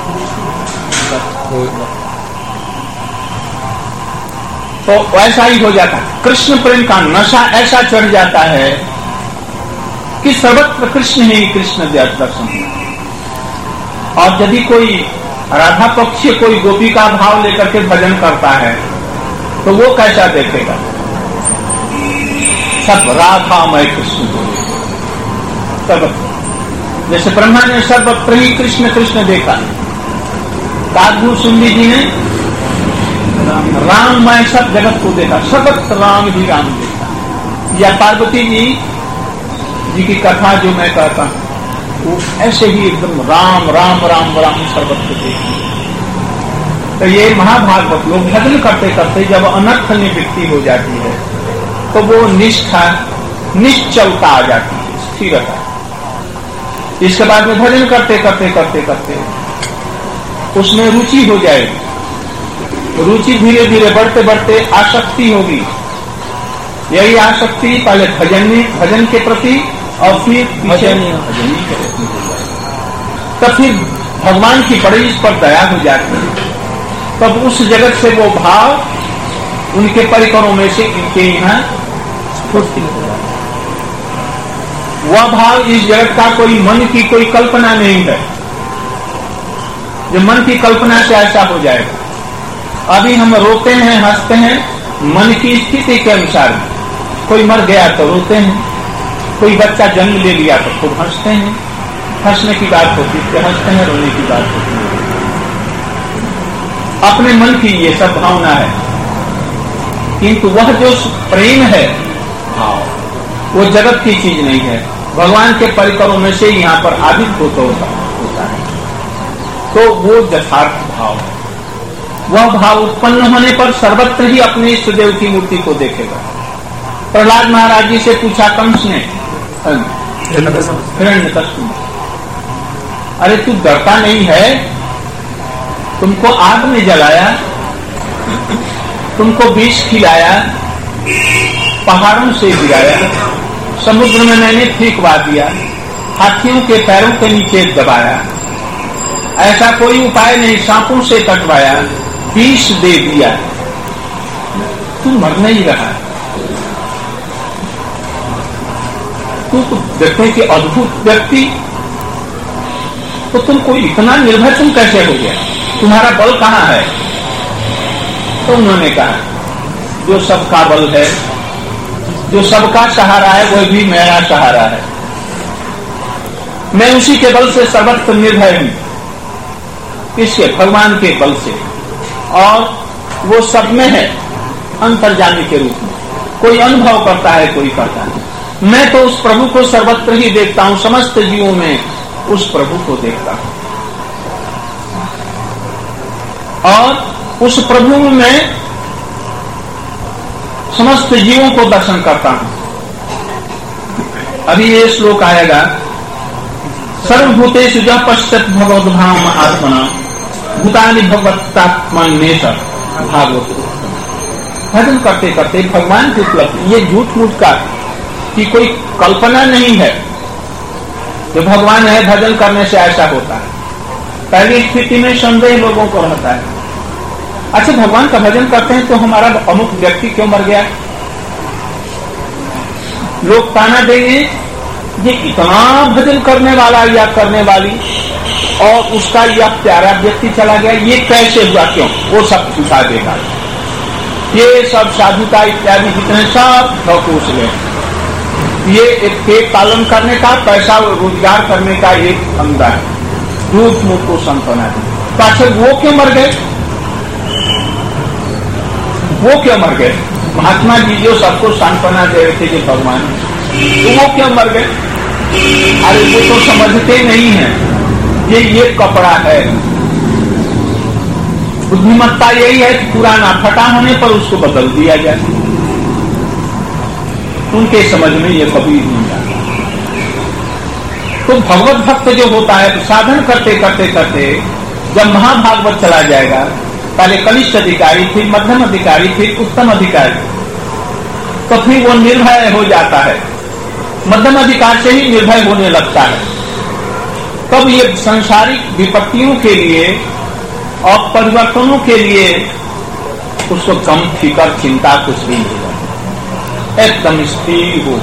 तो ऐसा ही हो जाता है। कृष्ण प्रेम का नशा ऐसा चढ़ जाता है कि सर्वत्र कृष्ण ही कृष्ण दर्शन। और यदि कोई राधा पक्षी कोई गोपी का भाव लेकर के भजन करता है तो वो कैसा देखेगा? सब राधामय कृष्ण सब, जैसे ब्रह्मा ने सर्वत्र ही कृष्ण कृष्ण देखा, कादू सुंदी जी ने राममय सब जगत को देखा, सर्वत्र राम ही राम देखा। या पार्वती जी की कथा जो मैं कहता हूं वो ऐसे ही एकदम राम राम राम राम सर्वत्र देखा। तो ये महाभागवत लोग भजन करते करते जब अनर्थ निवृत्ति हो जाती है तो वो निष्ठा निश्चलता आ जाती है, स्थिरता। इसके बाद में भजन करते करते करते करते उसमें रुचि हो जाएगी। रुचि धीरे धीरे बढ़ते बढ़ते आसक्ति होगी। यही आसक्ति पहले भजन के प्रति और फिर भजनी के प्रति, तब फिर भगवान की बड़ी इस पर दया हो जाती है। तब उस जगत से वो भाव उनके परिकरों में से इनके यहाँ स्फूर्ति हो जाता है। वह भाव इस जगत का कोई मन की कोई कल्पना नहीं है जो मन की कल्पना से ऐसा हो जाएगा। अभी हम रोते हैं हंसते हैं मन की स्थिति के अनुसार। कोई मर गया तो रोते हैं, कोई बच्चा जन्म ले लिया तो खूब हंसते हैं, हंसने की बात होती है हंसते हैं, रोने की बात होती है। अपने मन की ये सब भावना है। किंतु वह जो प्रेम है वो जगत की चीज नहीं है, भगवान के परिकरों में से यहाँ पर आदित होता है। तो वो यथार्थ भाव है। वह भाव उत्पन्न होने पर सर्वत्र ही अपने इष्ट देव की मूर्ति को देखेगा। प्रहलाद महाराज जी से पूछा कंस ने, हिरण्यकश्यप ने, अरे तू डरता नहीं है? तुमको आग में जलाया, तुमको विष खिलाया, पहाड़ों से गिराया, समुद्र में मैंने फेंकवा दिया, हाथियों के पैरों के नीचे दबाया, ऐसा कोई उपाय नहीं, सांपों से कटवाया, विष दे दिया, तू मर नहीं रहा। तू तो देखते कि अद्भुत व्यक्ति, तो तुमको इतना निर्भय तुम कैसे हो गया? तुम्हारा बल कहाँ है? तो उन्होंने कहा जो सबका बल है, जो सबका सहारा है, वह भी मेरा सहारा है। मैं उसी के बल से सर्वत्र निर्भय हूं। किसके? भगवान के बल से। और वो सब में है अंतर्जामी के रूप में। कोई अनुभव करता है, कोई करता नहीं। मैं तो उस प्रभु को सर्वत्र ही देखता हूं, समस्त जीवों में उस प्रभु को देखता हूं और उस प्रभु में समस्त जीवों को दर्शन करता हूं। अभी ये श्लोक आएगा, सर्वभूतेषु च पश्यत् भगवद्भावम् आत्मना भूतानि भगवत्तात्मन्येष भागवत। भजन करते करते भगवान की उपलब्धि, ये झूठ मूठ का कि कोई कल्पना नहीं है जो भगवान है, भजन करने से ऐसा होता है। पहली स्थिति में संदेह लोगों को रहता है, अच्छा भगवान का भजन करते हैं तो हमारा अमुक व्यक्ति क्यों मर गया? लोग ताना देंगे ये इतना भजन करने वाला या करने वाली और उसका यह प्यारा व्यक्ति चला गया, ये कैसे हुआ, क्यों? वो सब पूछा देगा। ये सब साधुता इत्यादि जितने सब पूछ ले, ये एक पेट पालन करने का, पैसा रोजगार करने का एक धंधा है। दूध मुख को सांत्वना दी, तो आखिर वो क्यों मर गए? वो क्यों मर गए? महात्मा जी जो सबको सांत्वना दे रहे थे कि भगवान, तो वो क्यों मर गए? अरे वो तो समझते नहीं है ये कपड़ा है। बुद्धिमत्ता यही है कि पुराना फटा होने पर उसको बदल दिया जाए। उनके समझ में ये कभी नहीं आता। तो भगवत भक्त जो होता है तो साधन करते करते करते जब महाभागवत चला जाएगा, पहले कनिष्ठ अधिकारी, फिर मध्यम अधिकारी, फिर उत्तम अधिकारी, तो फिर वो निर्भय हो जाता है, मध्यम अधिकार से ही निर्भय होने लगता है। तब ये सांसारिक विपत्तियों के लिए और परिवर्तनों के लिए उसको कम फिकर चिंता कुछ भी नहीं होगा, एकदम स्थिर हो।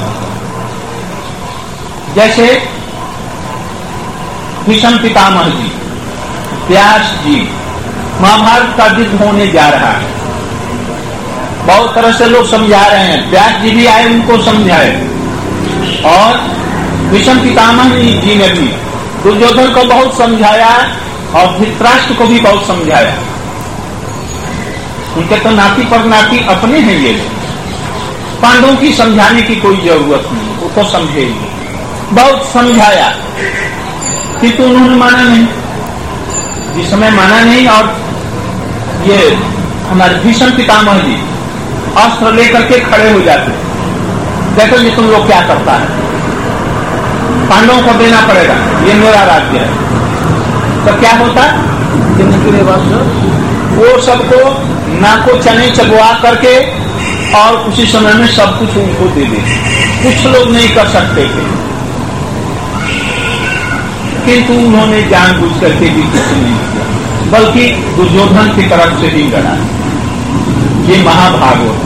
जैसे भीष्म पितामह जी, व्यास जी, महाभारत का युद्ध होने जा रहा है, बहुत तरह से लोग समझा रहे हैं, व्यास जी भी आए उनको समझाए, और भीष्म पितामह जी ने भी दुर्योधन को बहुत समझाया और धृतराष्ट्र को भी बहुत समझाया। उनके तो नाती पर नाती अपने हैं ये, पांडवों की समझाने की कोई जरूरत नहीं, वो तो समझेंगे। बहुत समझाया किंतु उन्होंने माना नहीं, जिस समय माना नहीं। और ये हमारे भीष्म पितामह जी अस्त्र लेकर के खड़े हो जाते, देखो ये तुम लोग क्या करता है, पांडवों को देना पड़ेगा, ये मेरा राज्य है। तो क्या होता, वो सबको नाको चने चबवा करके और उसी समय में सब कुछ उनको दे दे। कुछ लोग नहीं कर सकते थे, किंतु उन्होंने जानबूझ करके भी कुछ नहीं किया, बल्कि दुर्योधन की तरफ से ही लड़ा। ये महाभागवत।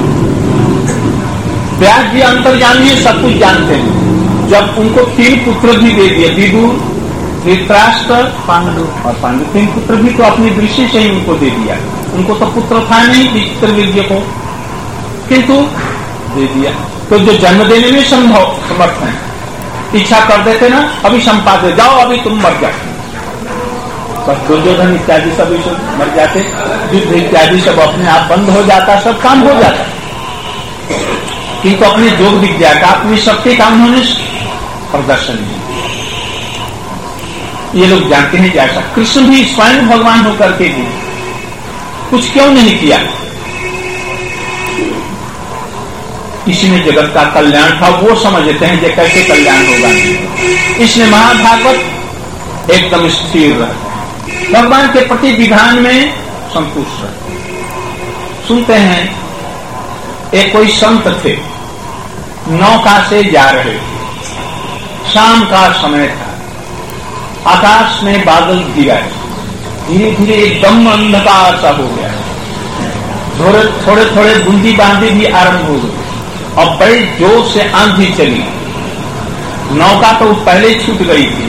व्यास जी अंतर्यामी है, सब कुछ जानते हैं। जब उनको 3 पुत्र भी दे दिए, विदुर, धृतराष्ट्र, पांडु और पांडु, 3 पुत्र भी तो अपनी दृष्टि से ही उनको दे दिया। उनको तो पुत्र था नहीं विचित्रवीर्य को, किंतु दे दिया। तो जो जन्म देने में समर्थ है, इच्छा कर देते ना, अभी संपादे जाओ, अभी तुम मर जाओ, बस दुर्योधन इत्यादि सब मर जाते, युद्ध इत्यादि सब अपने आप बंद हो जाता, सब काम हो जाता। किंतु अपने योग विद्या का, अपनी शक्ति का उन्होंने प्रदर्शन नहीं। ये लोग जानते हैं जैसा कृष्ण भी स्वयं भगवान होकर के भी कुछ क्यों नहीं किया। इसमें जगत का कल्याण था, वो समझते हैं कि कैसे कल्याण होगा। इसलिए महाभागवत एकदम स्थिर रहता है, भगवान के प्रति विधान में संतुष्ट रहते हैं। सुनते हैं एक कोई संत थे, नौका से जा रहे थे, शाम का समय था, आकाश में बादल घिरा, धीरे धीरे एकदम अंधकार सा हो गया, थोड़े थोड़े बूंदी बांदी भी आरंभ हो गई और बड़े जोर से आंधी चली। नौका तो पहले छूट गई थी,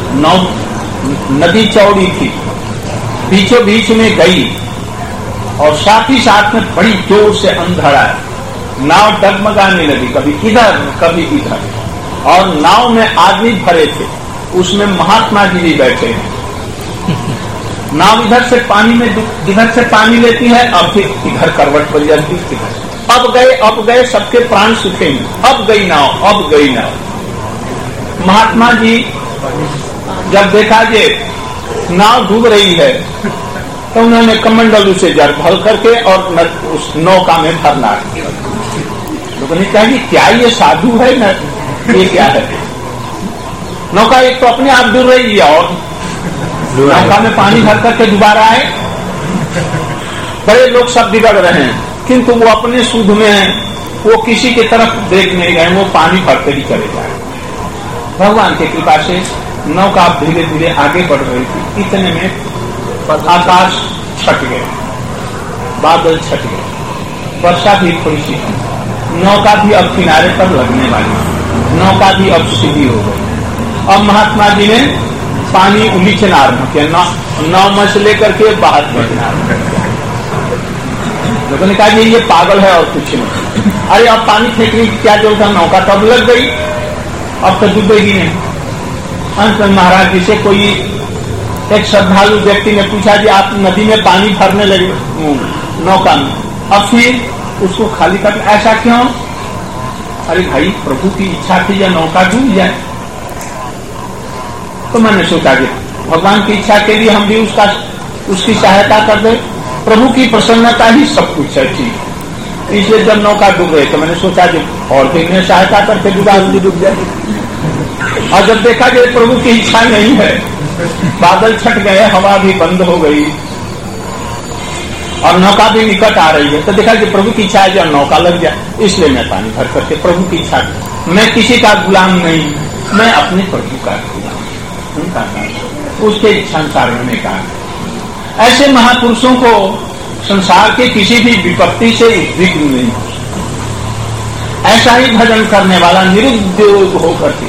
नदी चौड़ी थी, बीचों बीच में गई और साथ ही साथ में बड़ी जोर से अंधड़ा, नाव डगमगाने लगी, कभी इधर कभी इधर, और नाव में आदमी भरे थे, उसमें महात्मा जी भी बैठे हैं। नाव इधर से पानी में, इधर से पानी लेती है, अब फिर इधर करवट बन जाती है, अब गए सबके प्राण सुखेंगे, अब गई नाव। महात्मा जी जब देखा कि नाव डूब रही है तो उन्होंने कमंडलू से जल भर करके और उस नौका में भरना। लोगों ने कहा कि क्या ये साधु है न, ये क्या है। नौका एक तो अपने आप डूब रही है और नौका में पानी भर करके डुबा रहा है। बड़े लोग सब बिगड़ रहे हैं, किंतु वो अपने सुध में है, वो किसी की तरफ देख नहीं गए, वो पानी भरते ही चले जाए। भगवान की कृपा से नौका धीरे धीरे आगे बढ़ रही थी, इतने में आकाश छट गए, बादल छट गए, वर्षा भी थोड़ी सी, नौका भी अब किनारे पर लगने वाली, नौका भी अब सीधी हो गई। अब महात्मा जी ने पानी उलीचना आरम्भ किया, नाव में से लेकर के बाहर फेंकना आरम्भ किया। लोगों ने कहा ये पागल है और कुछ नहीं। अरे अब पानी फेंकने की क्या जरूरत है, नौका तब लग गई, अब तो डूबेगी नहीं। अंत में महाराज जी से कोई एक श्रद्धालु व्यक्ति ने पूछा कि आप नदी में पानी भरने लगे नौका में, अब फिर उसको खाली कर, ऐसा क्यों? अरे भाई प्रभु की इच्छा थी या नौका डूब जाए। तो मैंने सोचा कि भगवान की इच्छा के लिए हम भी उसकी सहायता कर दे, प्रभु की प्रसन्नता ही सब कुछ है। ठीक, इसलिए जब नौका डूब गए तो मैंने सोचा कि और भी मैं सहायता करके डूब जाए। और जब देखा कि प्रभु की इच्छा नहीं है, बादल छट गए, हवा भी बंद हो गई और नौका भी निकट आ रही है, तो देखा कि प्रभु की इच्छा है जब नौका लग जाए, इसलिए मैं पानी भर करके प्रभु की इच्छा, मैं किसी का गुलाम नहीं, मैं अपने प्रभु का गुलाम, उनका उसके इच्छानुसार होने का। ऐसे महापुरुषों को संसार के किसी भी विपत्ति से उद्विग्न नहीं हो, ऐसा ही भजन करने वाला निरुद्योग होकर के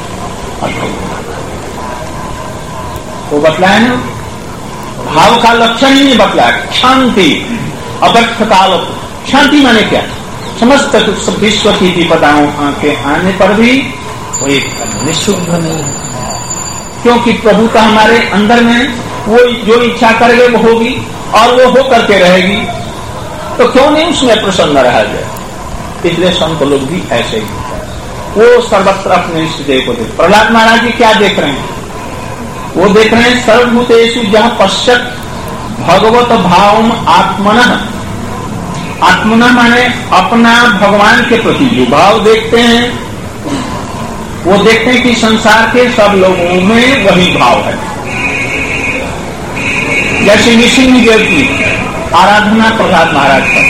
वो बतलाया ना, भाव का लक्षण ही नहीं बतलाया। शांति अव्यक्त काल, शांति माने क्या, समस्त विश्व की विपदाओं के आने पर भी वो एक निःशुद्ध नहीं, क्योंकि प्रभु का हमारे अंदर में वो जो इच्छा करेंगे वो होगी और वो हो करके रहेगी, तो क्यों नहीं उसमें प्रसन्न रहा जाए। इसलिए संत लोग भी ऐसे ही वो सर्वत्र अपने इष्ट देव को देख। प्रहलाद महाराज जी क्या देख रहे हैं, वो देख रहे हैं सर्वभूतेषु जहाँ पश्चात भगवत भावम आत्मनः, आत्मनः माने अपना भगवान के प्रति जो भाव देखते हैं, वो देखते हैं कि संसार के सब लोगों में वही भाव है। जैसे नृसिंह देव की आराधना प्रहलाद महाराज का,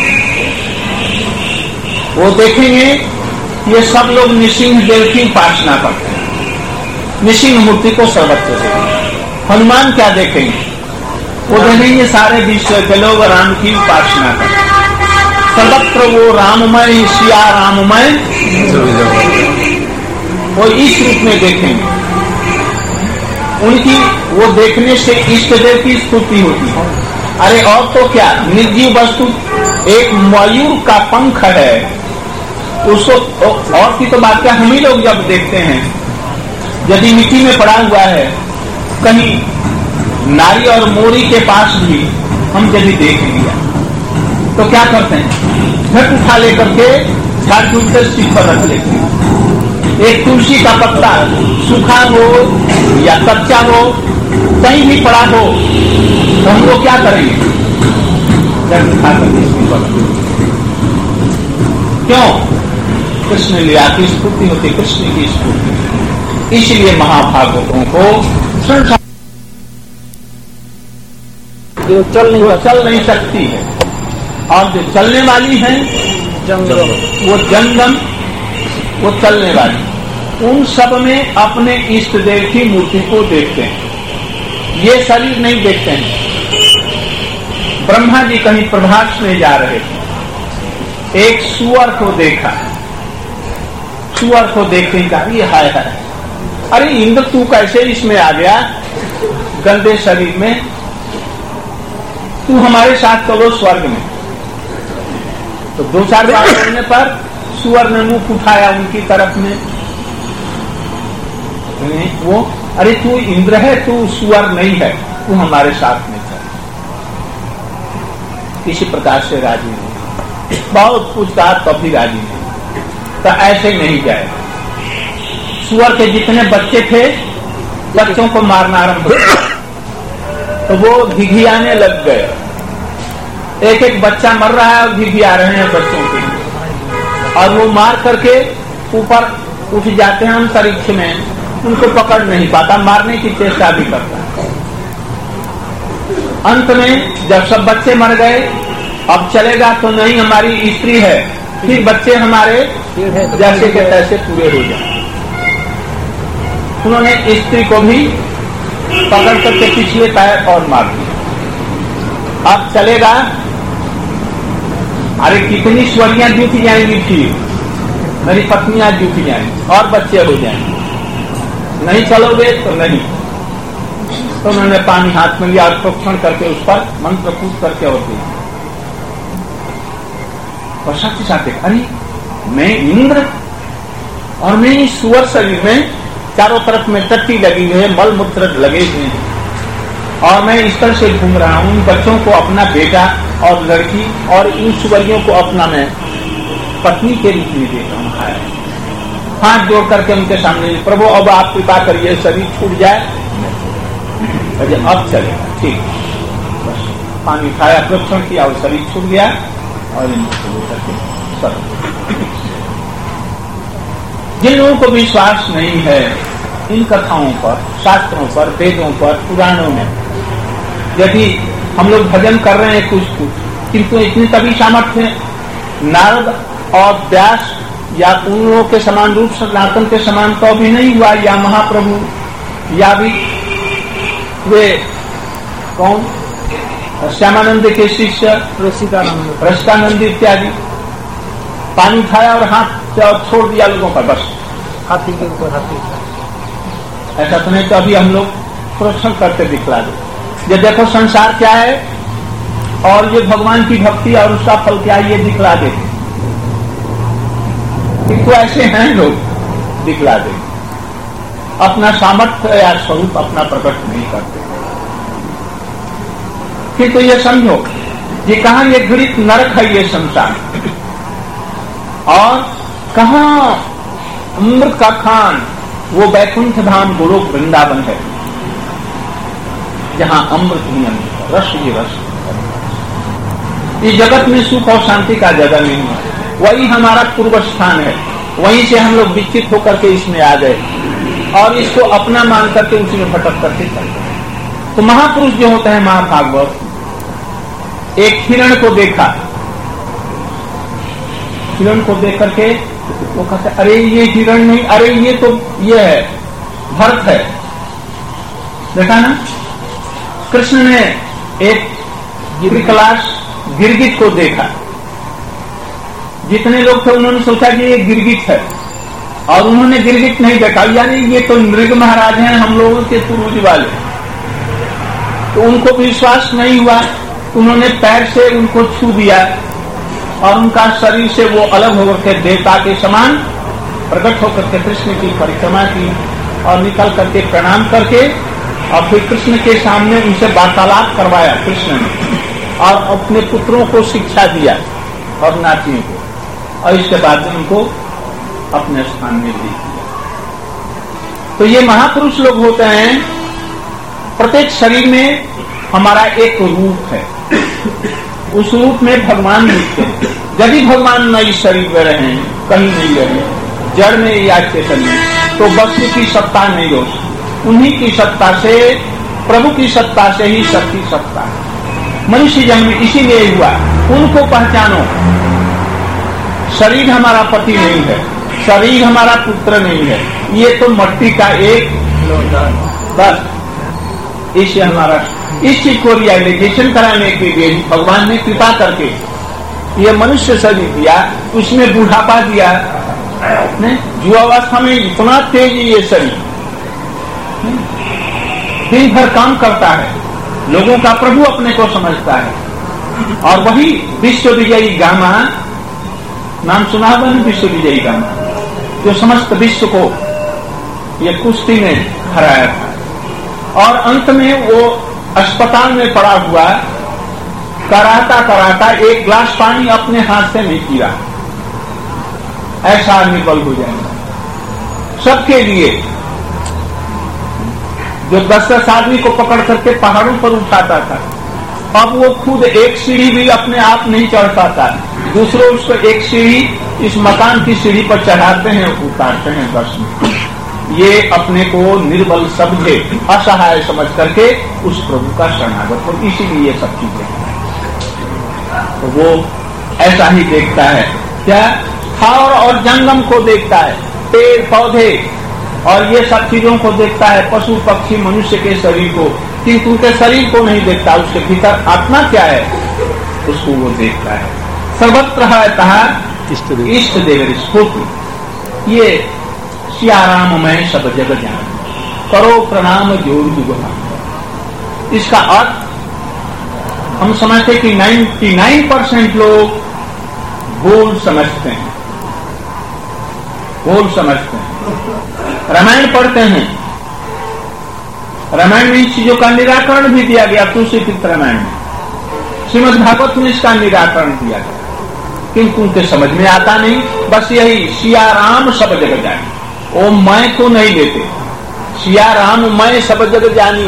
वो देखेंगे ये सब लोग नृसिंह देव की उपासना करते हैं, नृसिंह मूर्ति को सर्वत्र से। हनुमान क्या देखेंगे, वो देखेंगे सारे विश्व के लोग राम की उपासना करते हैं, सर्वत्र वो राममय, सिया राममय, वो इस रूप में देखेंगे। उनकी वो देखने से इष्ट देव की स्तुति होती है। अरे और तो क्या, निर्जीव वस्तु एक मयूर का पंख है, उसको और की तो बात क्या, हम ही लोग जब देखते हैं, यदि मिट्टी में पड़ा हुआ है कहीं नारी और मोरी के पास भी हम यदि देख लिया तो क्या करते हैं, झट उठा लेकर के झाड़ झूठ कर सिर पर रख लेते हैं। एक तुलसी का पत्ता सूखा हो या कच्चा हो, कहीं भी पड़ा हो, तो हम लोग क्या करेंगे, झट उठा करके सिर पर रख लेंगे। क्यों, कृष्ण लीला की स्फूर्ति होती, कृष्ण की स्फूर्ति। इसलिए महाभागवतों को संसार जो चल नहीं सकती है, और जो चलने वाली है वो जंगम, वो चलने वाली, उन सब में अपने इष्ट देव की मूर्ति को देखते हैं, ये शरीर नहीं देखते हैं। ब्रह्मा जी कहीं प्रभास में जा रहे थे, एक सुअर को देखा, सुअर को देखते ही कहा ये हाय हाय, अरे इंद्र तू कैसे इसमें आ गया, गंदे शरीर में, तू हमारे साथ चलो स्वर्ग में। तो 2-4 बार करने पर सुअर ने मुंह उठाया उनकी तरफ में, वो अरे तू इंद्र है, तू सुअर नहीं है, तू हमारे साथ में चल। किसी प्रकार से राजी नहीं, बहुत पूछता तब भी राजी नहीं, तो ऐसे नहीं जाए। सुअर के जितने बच्चे थे, बच्चों को मारना आरंभ किया, तो वो घिघियाने लग गए। एक एक बच्चा मर रहा है और घिघिया रहे हैं बच्चों के, और वो मार करके ऊपर उठ जाते हैं अंतरिक्ष में, उनको पकड़ नहीं पाता, मारने की चेष्टा भी करता है। अंत में जब सब बच्चे मर गए, अब चलेगा तो नहीं, हमारी स्त्री है, फिर बच्चे हमारे जैसे के तैसे पूरे हो जाए। उन्होंने स्त्री को भी पकड़ करके पिछले पैर और मार दिया। अब चलेगा, अरे कितनी स्वरियां जुट जाएंगी, फिर मेरी पत्नियां जुट जाएंगी और बच्चे हो जाएंगे, नहीं चलोगे तो नहीं। तो उन्होंने पानी हाथ में लिया और प्रोक्षण करके उस पर मंत्र कूद करके और दिया। और साथ ही साथ अरे मैं इंद्र और मैं इस सुअर शरीर में, चारों तरफ में टट्टी लगी हुई है, मल मूत्र लगे हुए हैं, और मैं इस तरह से घूम रहा हूं, बच्चों को अपना बेटा और लड़की और इन सुअरियों को अपना मैं पत्नी के रूप में देता हूं। हाथ जोड़ करके उनके सामने, प्रभु अब आप कृपा करिए, शरीर छूट जाए, अब चलेगा, ठीक। बस पानी खाया, प्रोक्षण किया और शरीर छूट गया, और इनको करके जिन लोगों को विश्वास नहीं है इन कथाओं पर, शास्त्रों पर, वेदों पर, पुराणों में, यदि हम लोग भजन कर रहे हैं कुछ किंतु इतनी तभी सामर्थ्य नारद और व्यास या उन लोगों के समान रूप सनातन के समान तो भी नहीं हुआ, या महाप्रभु या भी वे कौन श्यामानंद के शिष्य रसिकानंद इत्यादि, पानी उठाया और हाथ छोड़ दिया लोगों पर, बस हाथी के ऊपर हाथी। ऐसा तो नहीं, तो अभी हम लोग प्रोत्साहन करके दिखला दो, ये देखो संसार क्या है और ये भगवान की भक्ति और उसका फल क्या है, ये दिखला दे। किंतु ऐसे हैं लोग, दिखला दे, अपना सामर्थ्य या स्वरूप अपना प्रकट नहीं करते। किंतु ये समझो ये कहाँ ये घृत नरक है ये संसार, और कहाँ अमृत का खान वो वैकुंठ धाम गोलोक वृंदावन है, जहां अमृत ही अमृत, रस ही रस। इस जगत में सुख और शांति का जगह नहीं है, वही हमारा पूर्व स्थान है, वहीं से हम लोग विकसित होकर के इसमें आ गए और इसको अपना मान करके उसी में भटक करके चलते हैं। तो महापुरुष जो होते हैं महाभागवत, एक हिरण को देखा, हिरण को देख करके वो कहते अरे ये हिरण नहीं, अरे ये तो ये है भरत है। देखा ना, कृष्ण ने एक गिरगिट गिरगिट को देखा, जितने लोग थे उन्होंने सोचा कि ये गिरगिट है, और उन्होंने गिरगिट नहीं देखा, यानी ये तो नृग महाराज हैं हम लोगों के पूर्वज वाले। तो उनको विश्वास नहीं हुआ, उन्होंने पैर से उनको छू दिया और उनका शरीर से वो अलग होकर के देवता के समान प्रकट होकर के कृष्ण की परिक्रमा की और निकल करके प्रणाम करके और फिर कृष्ण के सामने उनसे वार्तालाप करवाया कृष्ण ने, और अपने पुत्रों को शिक्षा दिया और नातियों को, और इसके बाद उनको अपने स्थान में दे दिया। तो ये महापुरुष लोग होते हैं, प्रत्येक शरीर में हमारा एक रूप है, उस रूप में भगवान दिखते हैं। यदि भगवान न इस शरीर में रहे, कहीं नहीं रहे, जड़ में या चेतन में, तो वस्तु की सत्ता नहीं हो, उन्हीं की सत्ता से, प्रभु की सत्ता से ही शक्ति सत्ता है। मनुष्य जन्म इसीलिए हुआ, उनको पहचानो। शरीर हमारा पति नहीं है, शरीर हमारा पुत्र नहीं है, ये तो मट्टी का एक बस। इसे हमारा इस चीज को रियलाइजेशन कराने के लिए भगवान ने कृपा करके ये मनुष्य शरीर दिया, उसमें बुढ़ापा दिया, युवावस्था में इतना तेज ये शरीर दिन भर काम करता है, लोगों का प्रभु अपने को समझता है। और वही विश्व विजयी गामा, नाम सुना होगा ना, विश्व विजयी गामा, जो समस्त विश्व को ये कुश्ती में हराया था, और अंत में वो अस्पताल में पड़ा हुआ कराता कराता एक गिलास पानी अपने हाथ से नहीं पिया, ऐसा निर्बल हो जाएगा। सबके लिए जो 10-10 आदमी को पकड़ करके पहाड़ों पर उठाता था, अब वो खुद एक सीढ़ी भी अपने आप नहीं चढ़ पाता, दूसरे उसको एक सीढ़ी इस मकान की सीढ़ी पर चढ़ाते हैं, उतारते हैं बस में। ये अपने को निर्बल समझे, असहाय समझ करके उस प्रभु का शरणागत हो, इसीलिए ये सब चीजें। तो वो ऐसा ही देखता है, क्या स्थावर और जंगम को देखता है, पेड़ पौधे और ये सब चीजों को देखता है, पशु पक्षी मनुष्य के शरीर को, किंतु उनके शरीर को नहीं देखता, उसके भीतर आत्मा क्या है उसको वो देखता है। सर्वत्र है कहा इष्ट देव स्फूर्ति, ये सियाराम मैं सब जग जान, करो प्रणाम जोड़ जुग। इसका अर्थ हम समझते कि 99% लोग भूल समझते हैं, भूल समझते हैं। रामायण पढ़ते हैं, रामायण में इन चीजों का निराकरण भी दिया गया, तुलसीकृत रामायण में, श्रीमद् भागवत में इसका निराकरण दिया गया, किंतु उनके समझ में आता नहीं। बस यही सिया राम सब जग जानी, वो मैं को नहीं लेते, सिया राम मैं सब जग जानी,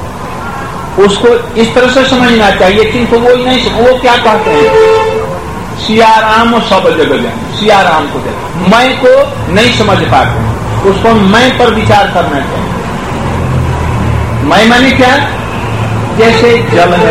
उसको इस तरह से समझना चाहिए, किंतु वो नहीं। वो क्या कहते हैं, सिया राम सब जगह जाने, सिया राम को देखा। मैं को नहीं समझ पाते, उसको मैं पर विचार करना चाहिए। मैं माने क्या? जैसे जल है,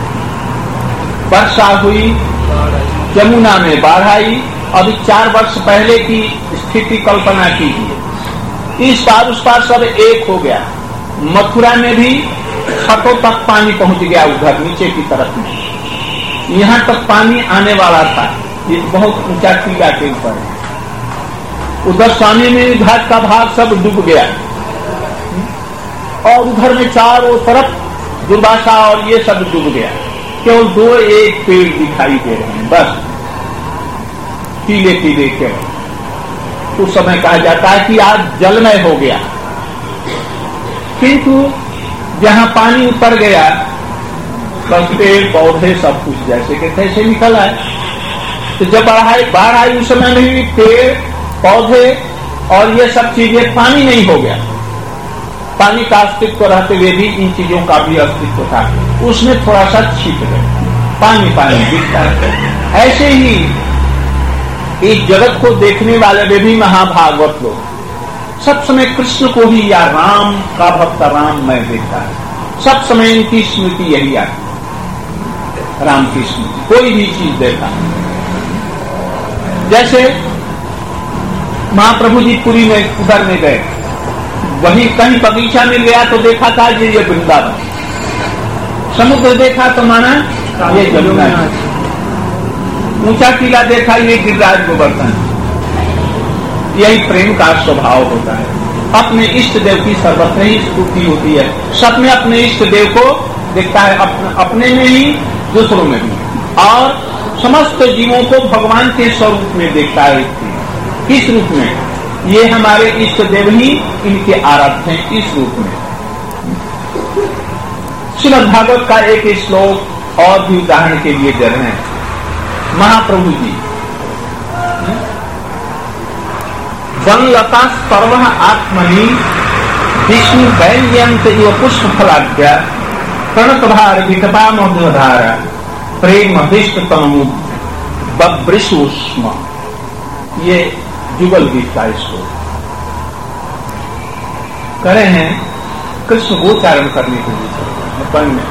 वर्षा हुई, यमुना में बाढ़ आई, अभी 4 वर्ष पहले की स्थिति कल्पना कीजिए, इस पार उस पार सब एक हो गया। मथुरा में भी छतों तक पानी पहुंच गया, उधर नीचे की तरफ में, यहां तक पानी आने वाला था। ये बहुत ऊंचा टीला के ऊपर है। उधर स्वामी में घाट का भाग सब डूब गया, और उधर में चारों तरफ दुर्वासा और ये सब डूब गया। केवल 2-1 पेड़ दिखाई दे रहे हैं, बस पीले पीले केवल। उस समय कहा जाता है कि आज जलमय हो गया, किंतु जहां पानी उतर गया बस पेड़ पौधे सब कुछ जैसे के तैसे निकल आए। तो जब बाढ़ आई उस समय में भी पेड़ पौधे और ये सब चीजें पानी नहीं हो गया। पानी का अस्तित्व रहते हुए भी इन चीजों का भी अस्तित्व था, उसमें थोड़ा सा छिप गया, पानी पानी दिखता है। ऐसे ही इस जगत को देखने वाले वे भी महाभागवत लोग सब समय कृष्ण को ही या राम का भक्त राम मैं देखता है। सब समय इनकी स्मृति यही आती, राम की स्मृति। कोई भी चीज देखा, जैसे महाप्रभु जी पुरी में उधर में गए, वहीं कहीं बगीचा मिल गया तो देखा था ये वृंदावन, समुद्र देखा तो माना ये जमुना, ऊंचा किला देखा ये गिरिराज गोवर्धन। यही प्रेम का स्वभाव होता है। अपने इष्ट देव की सर्वत्र ही स्तुति होती है, सब में अपने इष्ट देव को देखता है, अपने में ही दूसरों में भी, और समस्त जीवों को भगवान के स्वरूप में देखता है। किस रूप में? ये हमारे इष्ट देव ही इनके आराध्य हैं, इस रूप में। श्रीमद् भागवत का एक श्लोक और भी उदाहरण के लिए दे रहे हैं। महाप्रभु जी वनलता सर्व आत्मनि विष्णु वैल्यंत इव पुष्प फलाद्या प्रणतभार विकपा मधुधारा प्रेम विष्ट तनु बब्रिशुष्म। ये जुगल गीत का श्लोक करे हैं कृष्ण गोचारण करने के लिए वन में।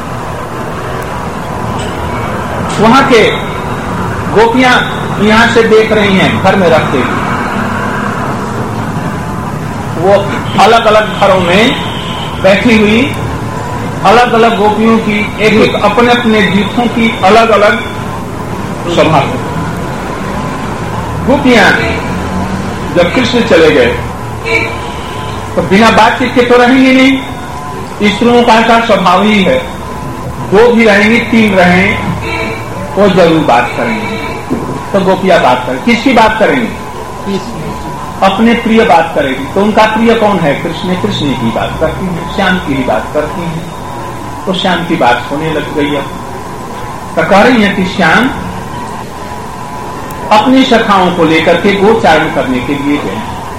वहां के गोपियां यहां से देख रही हैं, घर में रखते हुए वो अलग अलग घरों में बैठी हुई अलग अलग गोपियों की एक एक अपने अपने गीतों की अलग अलग सभा। गोपियां जब कृष्ण चले गए तो बिना बातचीत के तो रहेंगे नहीं, स्त्रियों का ऐसा स्वभाव ही है, 2 भी रहेंगे 3 रहें वो जरूर बात करेंगे। तो गोपियां बात करें, किसकी बात करेंगे? अपने प्रिय बात करेगी। तो उनका प्रिय कौन है? कृष्ण। कृष्ण की बात करती है, श्याम की ही बात करती है। तो श्याम की बात होने लग गई। अब तो कह रही है कि श्याम अपनी सखाओं को लेकर के गोचारण करने के लिए गए।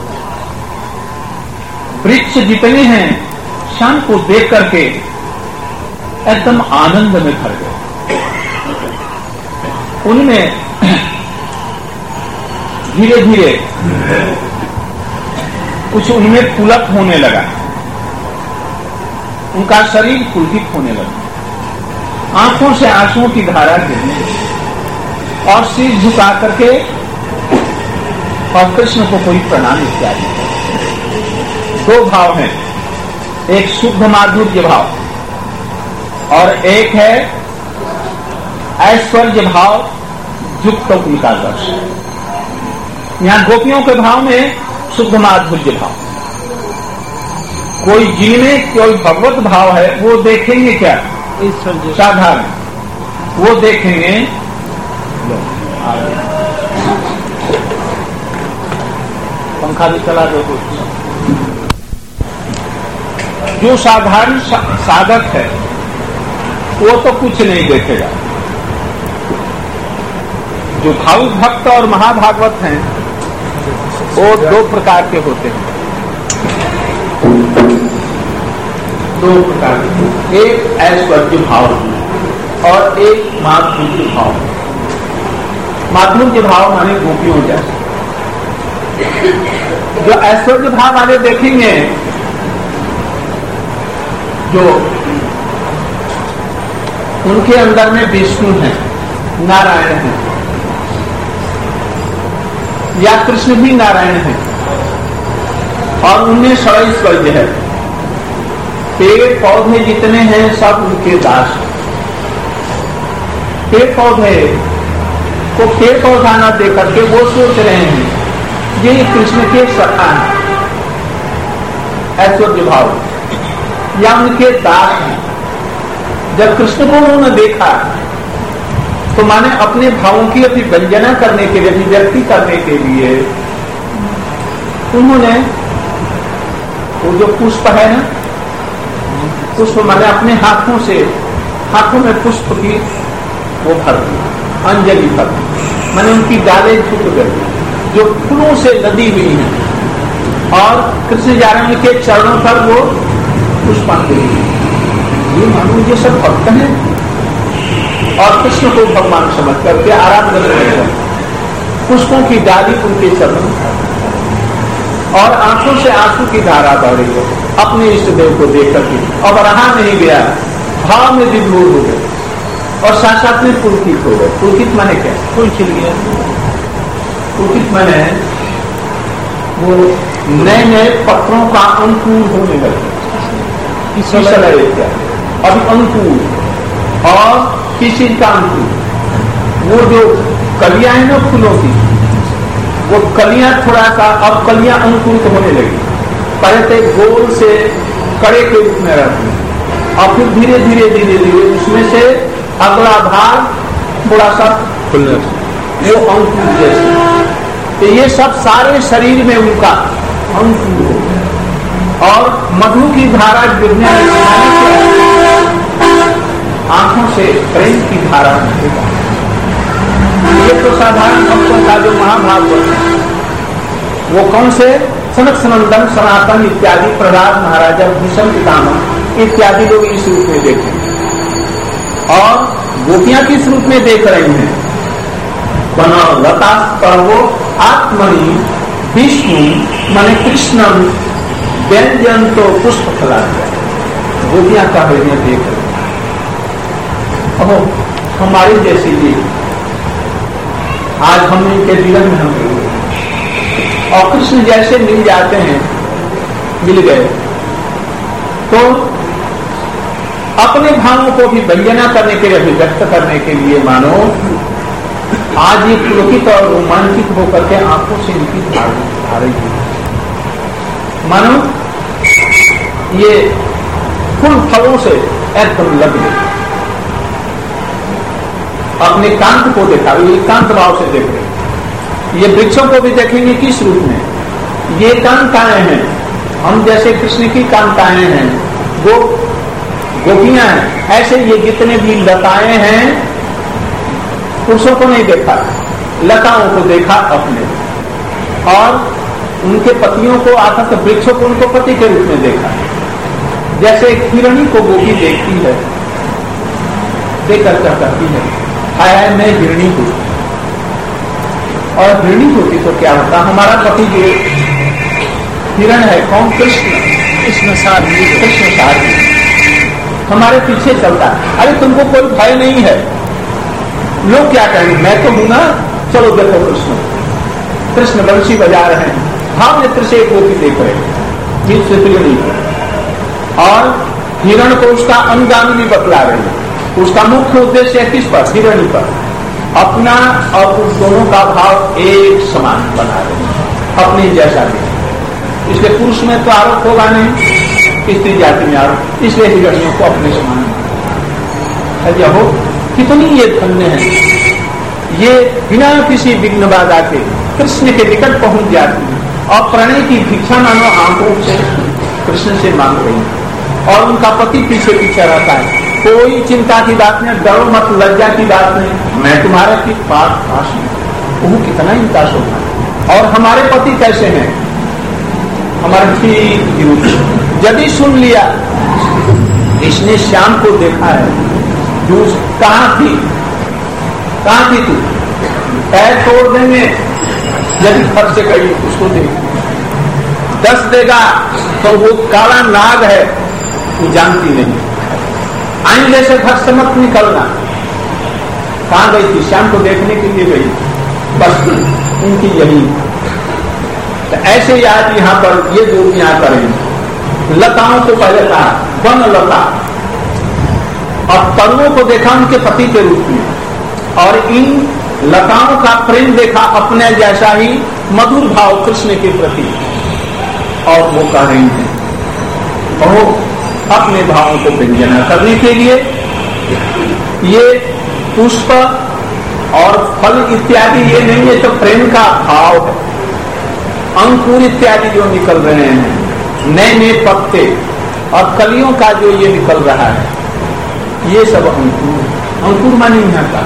वृक्ष जितने हैं श्याम को देख करके एकदम आनंद में भर गए। उनमें धीरे धीरे कुछ उनमें पुलक होने लगा, उनका शरीर पुलकित होने लगा, आंखों से आंसुओं की धारा गिरने लगी और सिर झुका करके और कृष्ण को कोई प्रणाम इत्यादि। 2 भाव हैं, एक शुद्ध माधुर्य भाव और एक है ऐश्वर्य भाव युक्त उनका दर्शन। यहां गोपियों के भाव में शुद्ध माधुर्य भाव, कोई जिनमें कोई भगवत भाव है वो देखेंगे क्या? साधारण वो देखेंगे। पंखा भी चला दो। जो साधारण साधक है वो तो कुछ नहीं देखेगा। जो भावुक भक्त और महाभागवत हैं वो 2 प्रकार के होते हैं, 2 प्रकार के, एक ऐश्वर्य भाव और एक माधुर्य भाव। माधुर्य भाव माने गोपियों जैसे। जो ऐश्वर्य भाव वाले देखेंगे, जो उनके अंदर में विष्णु है, नारायण है, या कृष्ण भी नारायण है, और उनमें षड़ैश्वर्य है। पेड़ पौधे जितने हैं सब उनके दास। पेड़ पौधे को पेड़ पौधा न दे करके वो सोच रहे हैं ये कृष्ण के सखा है, ऐश्वर्य भाव, या उनके दास हैं। जब कृष्ण को उन्होंने देखा तो माने अपने भावों की अभिव्यंजना करने के लिए, अभिव्यक्ति करने के लिए उन्होंने वो जो पुष्प है ना, पुष्प माने अपने हाथों से, हाथों में पुष्प की वो भर दी, अंजलि भर दी, माने उनकी डालें झुक गई जो फूलों से लदी हुई है, और कृष्ण जारण के चरणों पर वो पुष्पांजलि। ये मानो ये सब भक्त हैं और कृष्ण को भगवान समझ करके आराधना करते हैं। पुष्पों की डाली उनके चरणों और आंखों से आंसू की धारा बह रही है अपने इष्ट देव को देख करके। अब रहा नहीं गया, भाव में विभोर हो गए और साक्षात में पुलकित हो गए। पुलकित माने क्या? फूल खिल गया। पुलकित माने वो नए नए पत्रों का अंकुर होने लगे। अभी अंकुर और किसी का अंकुर, वो जो कलियां है ना फूलों की, वो कलियां थोड़ा सा अब कलियां अंकुरित होने लगी। पहले गोल से कड़े के रूप में रहती, और फिर धीरे धीरे धीरे धीरे उसमें से अगला भाग थोड़ा सा खुलने वो अंकुर जैसे। तो ये सब सारे शरीर में उनका अंकुर हो, और मधु की धारा गिरने आंखों से प्रेम की धारा निकलेगा। ये तो साधारण भक्तों का जो महाभागवत है, वो कौन से? सनक सनंदन, सनातन इत्यादि, प्रहलाद महाराजा, भीषम पितामह इत्यादि लोग इस रूप में देखें, और गोपियां किस रूप में देख रही हैं? लता पर्वो आत्मनि विष्णु माने कृष्णम व्यंजन तो पुष्प फला। गोपियां का हृदय देख रहे। अहो हमारे जैसे ये आज हम इनके जीवन में हम और कृष्ण जैसे मिल जाते हैं, मिल गए तो अपने भावों को भी व्यंजना करने के लिए, अभिव्यक्त करने के लिए मानो आज ये पुलकित और रोमांचित होकर के आंखों से इनकी धार रही है। मानो ये फूल फलों से एकदम लग गए। अपने कांत को देखा, ये कांत भाव से देख रहे। ये वृक्षों को भी देखेंगे किस रूप में? ये कांताएं हैं, हम जैसे कृष्ण की कांताएं हैं, वो गोपियां हैं। ऐसे ये जितने भी लताएं हैं, पुरुषों को नहीं देखा, लताओं को देखा अपने, और उनके पतियों को, आतंक वृक्षों को उनको पति के रूप में देखा। जैसे एक हिरणी को गोपी देखती है, देखकर क्या करती है, हाय मैं हिरणी हूं। और हिरणी होती तो क्या होता? हमारा पति जो हिरण है, कौन? कृष्ण, कृष्ण सारथी, कृष्ण सारथी हमारे पीछे चलता है। अरे तुमको कोई भय नहीं है, लोग क्या कहेंगे? मैं तो हूं ना, चलो देखो कृष्ण, कृष्ण बंशी बजा रहे हैं, भाव नेत्र से एक गोपी देख रहे हैं, बीच से हिरणी, और हिरण को उसका अनुगामी बतला रहे हैं। उसका मुख्य उद्देश्य है किस पर? हिरणी पर। अपना और उस दोनों का भाव एक समान बना रहे हैं, अपनी जैसा भी। इसलिए पुरुष में तो आरोप होगा नहीं, स्त्री जाति में आरोप, इसलिए हिरणियों को अपने समान है। हो कितनी ये धन्य है, ये बिना किसी विघ्न बाधा के कृष्ण के निकट पहुंच जाती है, और प्रणय की भिक्षा मानो आंखों से कृष्ण से मांग रही है, और उनका पति पीछे पीछे रहता है। कोई चिंता की बात नहीं, डरो मत, लज्जा की बात नहीं, मैं तुम्हारे की पास हूं। वो कितना इनका शोभा। और हमारे पति कैसे हैं? हमारे ठीक विरुद्ध। यदि सुन लिया इसने श्याम को देखा है, कहाँ थी तू? पैर तोड़ देंगे यदि फर्श से कहीं उसको देंगे, 10 देगा तो वो काला नाग है, वो जानती नहीं। आईने से घर से मत निकलना। कहां गई थी? श्याम को देखने के लिए गई, बस उनकी यही। तो ऐसे ही आज यहाँ पर ये गोपियां करेंगे। लताओं को पहले कहा वन लता, और तरुओं को देखा उनके पति के रूप में, और इन लताओं का प्रेम देखा अपने जैसा ही मधुर भाव कृष्ण के प्रति, और वो कह रही हैं वो अपने भावों को व्यंजना करने के लिए ये पुष्प और फल इत्यादि ये नहीं है, तो प्रेम का भाव है। अंकुर इत्यादि जो निकल रहे हैं, नए नए पत्ते और कलियों का जो ये निकल रहा है, ये सब अंकुर। अंकुर मानी यहाँ का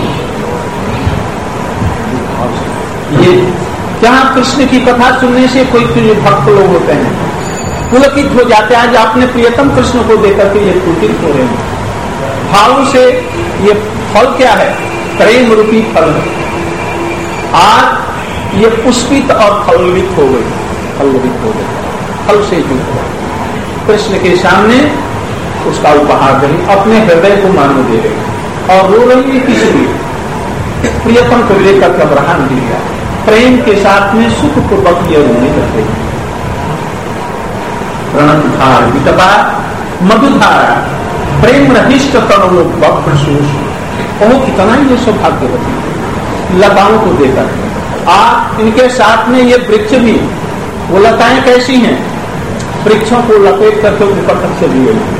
ये, जहाँ कृष्ण की कथा सुनने से कोई भक्त लोग होते हैं पुलकित हो जाते हैं। आज अपने प्रियतम कृष्ण को देकर के ये पुलकित हो रहे हैं। भाव से ये फल क्या है? प्रेम रूपी फल है। आज ये पुष्पित और फलवित हो गई, फलवित हो गई, फल से युक्त हो कृष्ण के सामने उसका उपहार दे, अपने हृदय को मानो दे रही, और रो रही है किसी भी प्रियतम को लेकर के अब्राहम दिया। प्रेम के साथ में सुख पूर्वक ये रोने लगते हैं। प्रणतधार वितपा मधुधारा प्रेम रहिष्ट तरुण बक्ष, ओह कितना ये सौभाग्यवती लताओं को देकर। आप इनके साथ में ये वृक्ष भी, वो लताएं कैसी हैं? वृक्षों को लपेट करके ऊपर तक चली गई।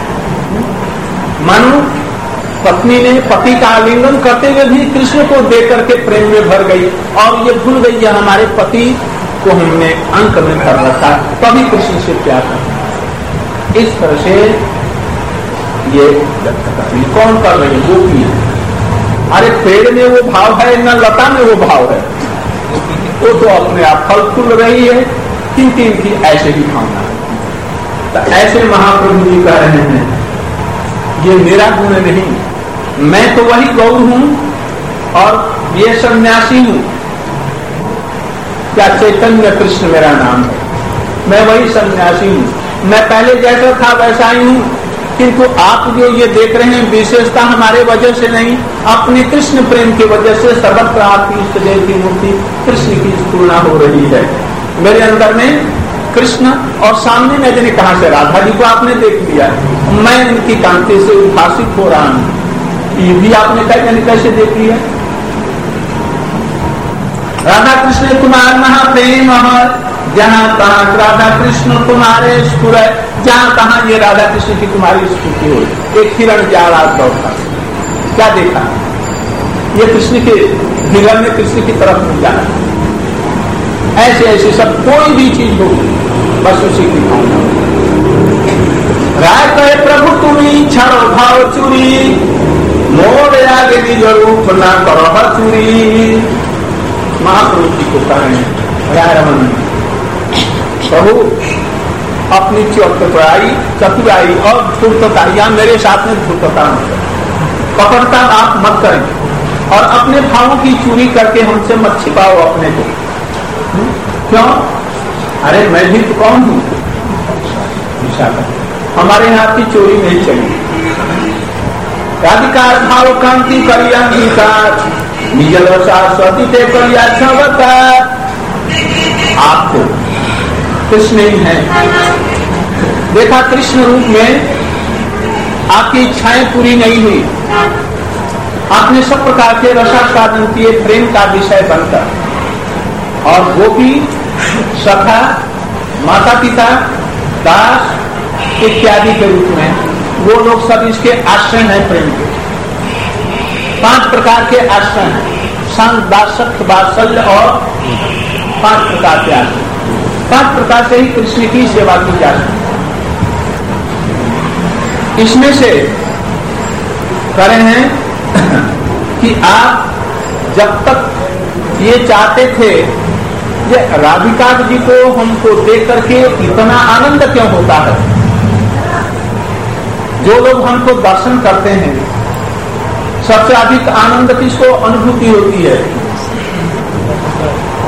मानो पत्नी ने पति का आलिंगन करते हुए भी कृष्ण को दे करके प्रेम में भर गई, और ये भूल गई है हमारे पति को हमने अंक में कर रखा, तभी कृष्ण से प्यार करना। इस तरह से ये कौन कर रही है? गोपियां। अरे पेड़ में वो भाव है न लता में वो भाव है, वो तो अपने आप फल फूल रही है, किंतु इनकी ऐसे ही भावना है। तो ऐसे महाप्रभु जी कह रहे हैं ये मेरा गुण नहीं, मैं तो वही गौर हूं और ये सन्यासी हूं। क्या चैतन्य कृष्ण मेरा नाम है, मैं वही सन्यासी हूं। मैं पहले जैसा था वैसा ही हूं, किंतु आप जो ये देख रहे हैं विशेषता हमारे वजह से नहीं, अपने कृष्ण प्रेम की वजह से सर्वत्र आपकी इष्ट देव की मूर्ति कृष्ण की तुलना हो रही है। मेरे अंदर में कृष्ण और सामने में जने कहा से राधा जी को आपने देख लिया, मैं उनकी कांति से उद्भासित हो रहा हूं। ये भी आपने कैसे देख लिया? राधा कृष्ण तुम्हारा महाप्रेम, जहाँ तहाँ राधा कृष्ण तुम्हारे स्फुर, जहाँ तहाँ ये राधा कृष्ण की तुम्हारी स्फूर्ति हो। एक हिरण जा रहा दौड़ता, क्या देखा? ये कृष्ण के हिरण ने कृष्ण की तरफ नहीं जाना। ऐसे ऐसे सब कोई भी चीज हो बस उसी की भावना। राय कहे प्रभु तुम्ही क्षण भाव चुरी, मोड़ आगे निज रूप ना करो चुरी। महाप्रभु जी को कहें राय रमन प्रभु अपनी चतुराई और धूर्तता, या मेरे साथ में धूर्तता कपटता आप मत करें, और अपने भावों की चोरी करके हमसे मत छिपाओ अपने को। क्यों? अरे मैं भी तो कौन हूं? हमारे यहाँ की चोरी नहीं चली। राधिकार भाव कांति करिया निजल सरस्वती ते करिया छवता। आपको कृष्ण ही है। देखा कृष्ण रूप में आपकी इच्छाएं पूरी नहीं हुई, आपने सब प्रकार के रसास्वादन किए प्रेम का विषय बनकर, और गोपी सखा माता पिता दास इत्यादि के रूप में वो लोग सब इसके आश्रय हैं। प्रेम के 5 प्रकार के आश्रय हैं, संग दासत्व वात्सल्य और 5 प्रकार के आश्रय। 5 प्रकार से ही कृष्ण की सेवा की जाती है। इसमें से कह रहे हैं कि आप जब तक ये चाहते थे कि राधिका जी को हमको देख करके इतना आनंद क्यों होता है? जो लोग हमको दर्शन करते हैं सबसे अधिक आनंद किसको अनुभूति होती है?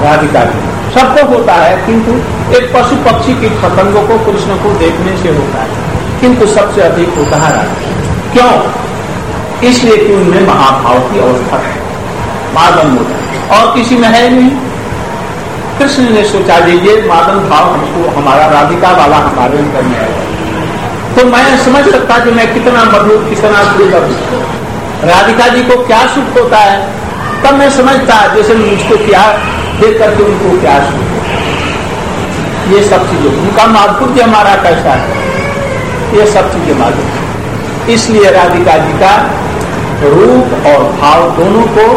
राधिका जी सबको होता है, किंतु एक पशु पक्षी की पतंगों को कृष्ण को देखने से होता है, किंतु सबसे अधिक होता है राधा। क्यों? इसलिए कि उनमें महाभाव की अवस्था है, मादन होता है, और किसी में है नहीं। कृष्ण ने सोचा लीजिए मादन भाव हमको, हमारा राधिका वाला हमारे अंदर में है, तो मैं समझ सकता कि मैं कितना मधुर, कितना दुर्लभ। राधिका जी को क्या सुख होता है, तब मैं समझता जैसे मुझको क्या देख करके उनको क्या सुख होता है। ये सब चीजें, उनका माधुर्य हमारा कैसा है, ये सब चीजें मालूम। इसलिए राधिका जी का रूप और भाव दोनों को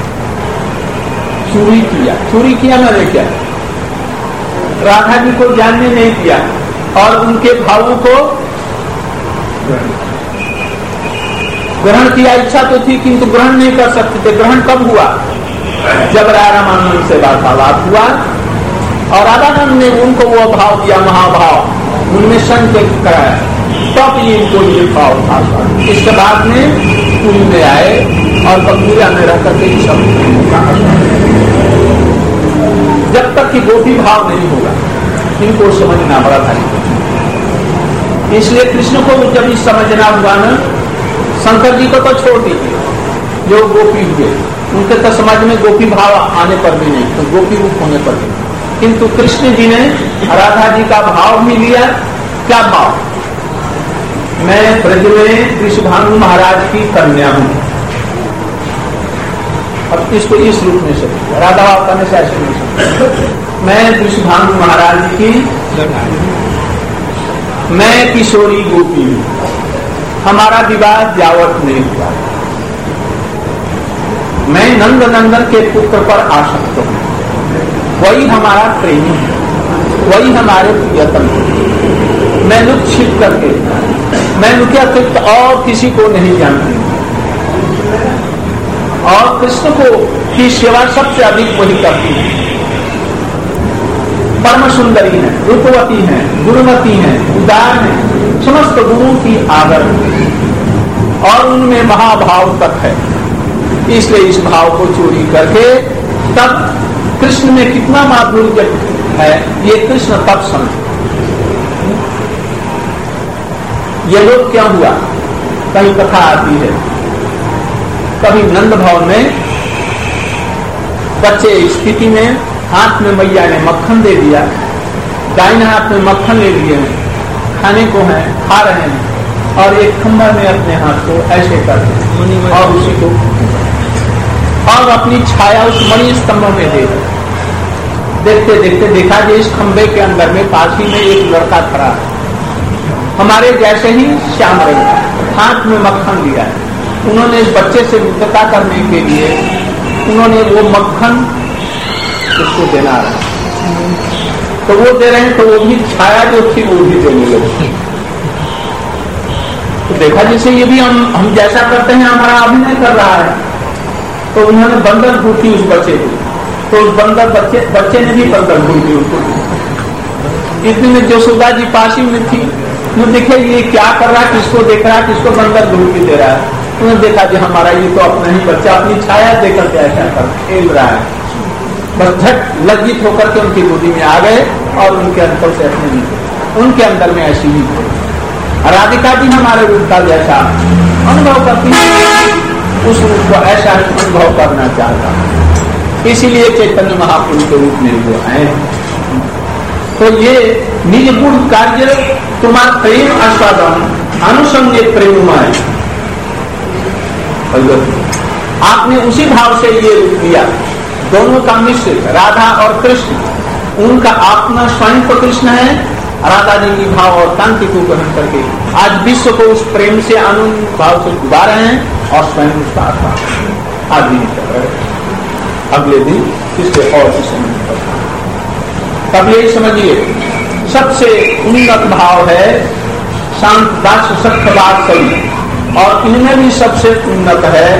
चोरी किया। चोरी किया मैंने क्या, राधा जी को जानने नहीं दिया और उनके भावों को ग्रहण किया। इच्छा तो थी किंतु ग्रहण नहीं कर सकते थे। ग्रहण कब हुआ? जब राधानंद से वार्तालाप हुआ और राधानंद ने उनको वो भाव दिया, महाभाव उनमें संकेत कराया, तब ये इनको ये भाव था। इसके बाद में पुरी में आए और बंगुरिया में रह करके सब जब तक कि गोपी भाव नहीं होगा इनको समझना बड़ा भारी। इसलिए कृष्ण को जब इस समझना हुआ ना, शंकर जी को तो छोड़ दीजिए, जो गोपी हुए उनके तो समझ में गोपी भाव आने पर भी नहीं, तो गोपी रूप होने पर भी, किंतु कृष्ण जी ने राधा जी का भाव भी लिया। क्या भाव? मैं ब्रज में वृषभानु महाराज की कन्या हूं। अब इसको इस रूप में से राधा भाव करने से ऐसे नहीं, मैं वृषभानु महाराज की, मैं किशोरी गोपी हूं, हमारा विवाह जावट नहीं हुआ, मैं नंद नंदन के पुत्र पर आसक्त हूं, वही हमारा प्रेमी है, वही हमारे प्रियतम है। मैं लुक छिप करके, मैं उनके अतिरिक्त और किसी को नहीं जानती, और कृष्ण को की सेवा सबसे अधिक वही करती है। परम सुंदरी है, रूपवती है, गुणवती है, उदार है, समस्त गुणों की आदर है और उनमें महाभाव तक है। इसलिए इस भाव को चोरी करके तब कृष्ण में कितना माधुर्य है ये कृष्ण तब समझ। ये लोग क्या हुआ, कहीं कथा आती है, कभी नंद भवन में बच्चे स्थिति में हाथ में मैया ने मक्खन दे दिया, दाहिने हाथ में मक्खन ले लिए हैं, खाने को है, खा रहे हैं, और एक खंभा में अपने हाथ को ऐसे करते और उसी को और अपनी छाया उस मणि स्तंभ में दे दी। देखते देखते देखा कि इस खंभे के अंदर में पास ही में एक लड़का खड़ा है, हमारे जैसे ही श्याम रंग का, हाथ में मक्खन लिया है। उन्होंने इस बच्चे से मित्रता करने के लिए उन्होंने वो मक्खन उसको देना रहा, तो वो दे रहे हैं, तो वो भी छाया जो थी वो भी देने लगे। तो देखा जैसे ये भी हम जैसा करते हैं हमारा अभिनय कर रहा है, तो उन्होंने बंदर घूटी उस बच्चे को, तो उस बंदर बच्चे ने भी बंदर घूटी उसको। इतने में यशोदा जी पासी में थी, उन्होंने देखे ये क्या कर रहा है, किसको देख रहा है, किसको बंदर घूटी दे रहा है। उन्होंने देखा कि हमारा ये तो अपना ही बच्चा अपनी छाया देकर के ऐसा कर खेल रहा है, बस झट लज्जित होकर के उनकी गोदी में आ गए और उनके अंतर से अपने नहीं, उनके अंदर में ऐसी ही राधिका जी हमारे रूप का जैसा अनुभव करती है, उस रूप को ऐसा अनुभव करना चाहता, इसीलिए चैतन्य महापुरुष के रूप में वो आए। तो ये निज गुण कार्य तुम्हारा प्रेम आस्वादन अनुसंगे प्रेममय, आपने उसी भाव से ये रूप लिया। दोनों का मिश्रित राधा और कृष्ण, उनका अपना स्वयं तो कृष्ण है, राधा जी की भाव और कांति को ग्रहण करके आज विश्व को उस प्रेम से आनंद भाव से डुबा रहे हैं और स्वयं उसका आत्मा आज नहीं कर रहे। अगले दिन किससे और किसी तब यही समझिए सबसे उन्नत भाव है शांत दास सत्यवाद सही, और इनमें भी सबसे उन्नत है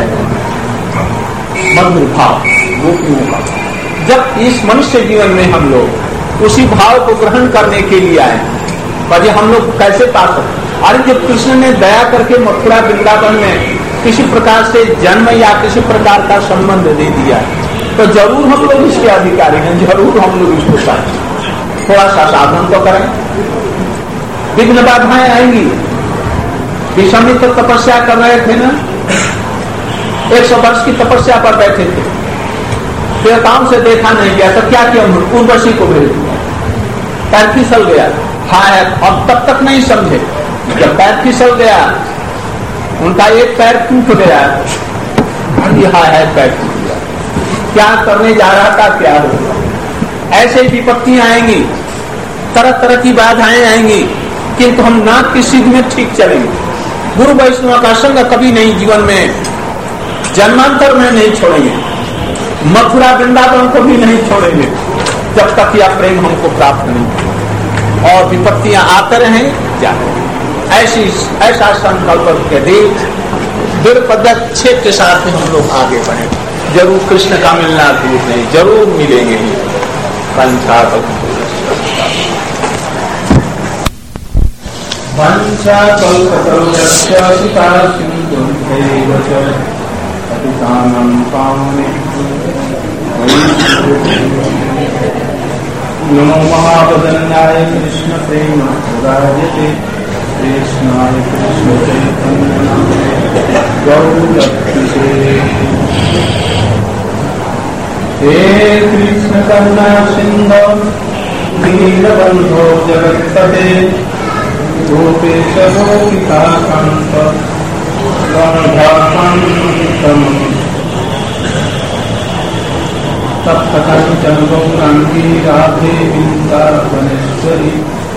मधुर भाव गोपियों का। जब इस मनुष्य जीवन में हम लोग उसी भाव को ग्रहण करने के लिए आए, पर हम लोग कैसे पा सकते? अरे जब कृष्ण ने दया करके मथुरा वृंदावन में किसी प्रकार से जन्म या किसी प्रकार का संबंध दे दिया, तो जरूर हम लोग इसके अधिकारी हैं, जरूर हम लोग इसको पाएंगे। थोड़ा सा साधन तो करें, विघ्न बाधाएं आएंगी। विश्वामित्र तो तपस्या कर रहे थे ना, 100 वर्ष की तपस्या पर बैठे थे, देवताओं से देखा नहीं गया तो क्या किया, उर्वशी को भेज दिया। पैर फिसल गया, हाँ, अब तब तक नहीं समझे। जब पैर फिसल गया, उनका एक पैर टूट गया, हाँ है पैर टूट गया, क्या करने जा रहा था, क्या होगा। ऐसे विपत्तियां आएंगी, तरह तरह की बाधाएं आएंगी, किंतु हम नाथ की सीध में ठीक चलेंगे। गुरु वैष्णव का संग कभी नहीं, जीवन में जन्मांतर में नहीं छोड़ेंगे, मथुरा वृंदावन को भी नहीं छोड़ेंगे जब तक यह प्रेम हमको प्राप्त नहीं। और विपत्तियां आते रहें, जाते, ऐसा संकल्प के दिन दृढ़ पदक्षेप के साथ हम लोग आगे बढ़े। जरूर कृष्ण का मिलना दूर नहीं, जरूर मिलेंगे ही। नमो महावदन्याय कृष्ण प्रेम राजते कृष्णाय कृष्ण चैतन्य गौरक्षसे हे कृष्ण करुणा सिंधो दीनबंधो जगत्पते गोपेश गोपिकाकांत गणधाकांतम तत्कथं गौरांगी राधे वृंदावनेश्वरी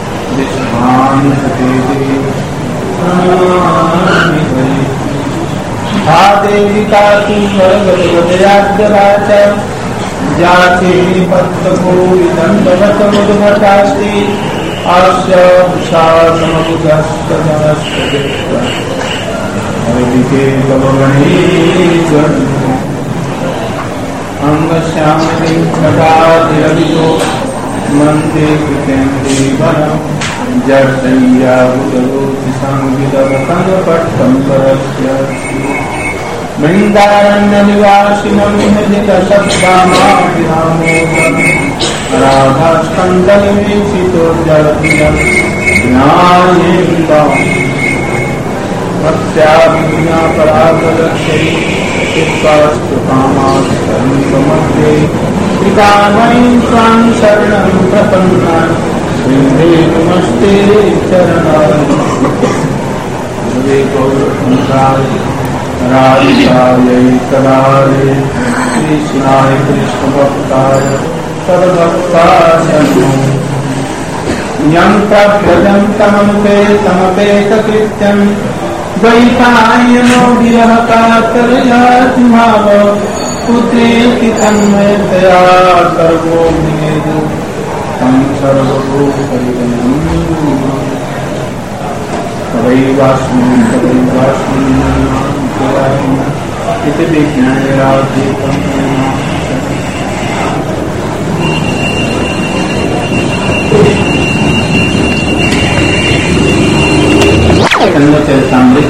हा देवी का तुमर्गदयाद्यवाच जाते पत्तकोविदंडवत मुद्भटास्ति आस्य शासनमुदस्तदस्तदे हरिके कवगणे अंगश्यामि घटाधिरवितो मन्ते कृतेन्द्रीवनं जर्शय्यावुदरोति संविदवसनपट्टं परस्य वृन्दारण्यनिवासिनं हृदितशब्दामाभिरामोदं राधास्कन्दनिवेशितो जलधिरं ज्ञानेन्दं भक्त्याभिज्ञा परागलक्ष्यै चित्तास्तु कामास्तमग्रे त्रिकामयीं त्वां शरणं प्रपन्ना वृन्दे नमस्ते चरणाय गौरवंशाय राधिकायै कदाय कृष्णाय कृष्णभक्ताय तद्भक्ताय यं प्रव्रजं तममुखे तमपेतकृत्यं द्वैपायनो विरह कातरयाति भाव पुत्रेति तन्मयतया सर्वो निवेदो तं सर्वभूतपरिगणं तवैवास्मिन् इति विज्ञानराधितं चरितामृत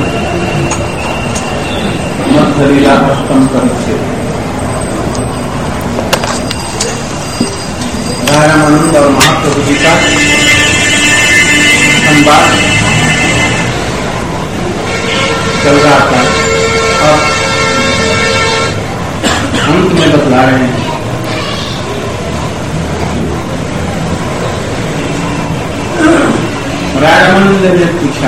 मध्य अष्टम परिच्छेद रामानंद और महाप्रभु जी का संवाद चल रहा था। अब अंत में बतला रहे हैं रामानंद ने पूछा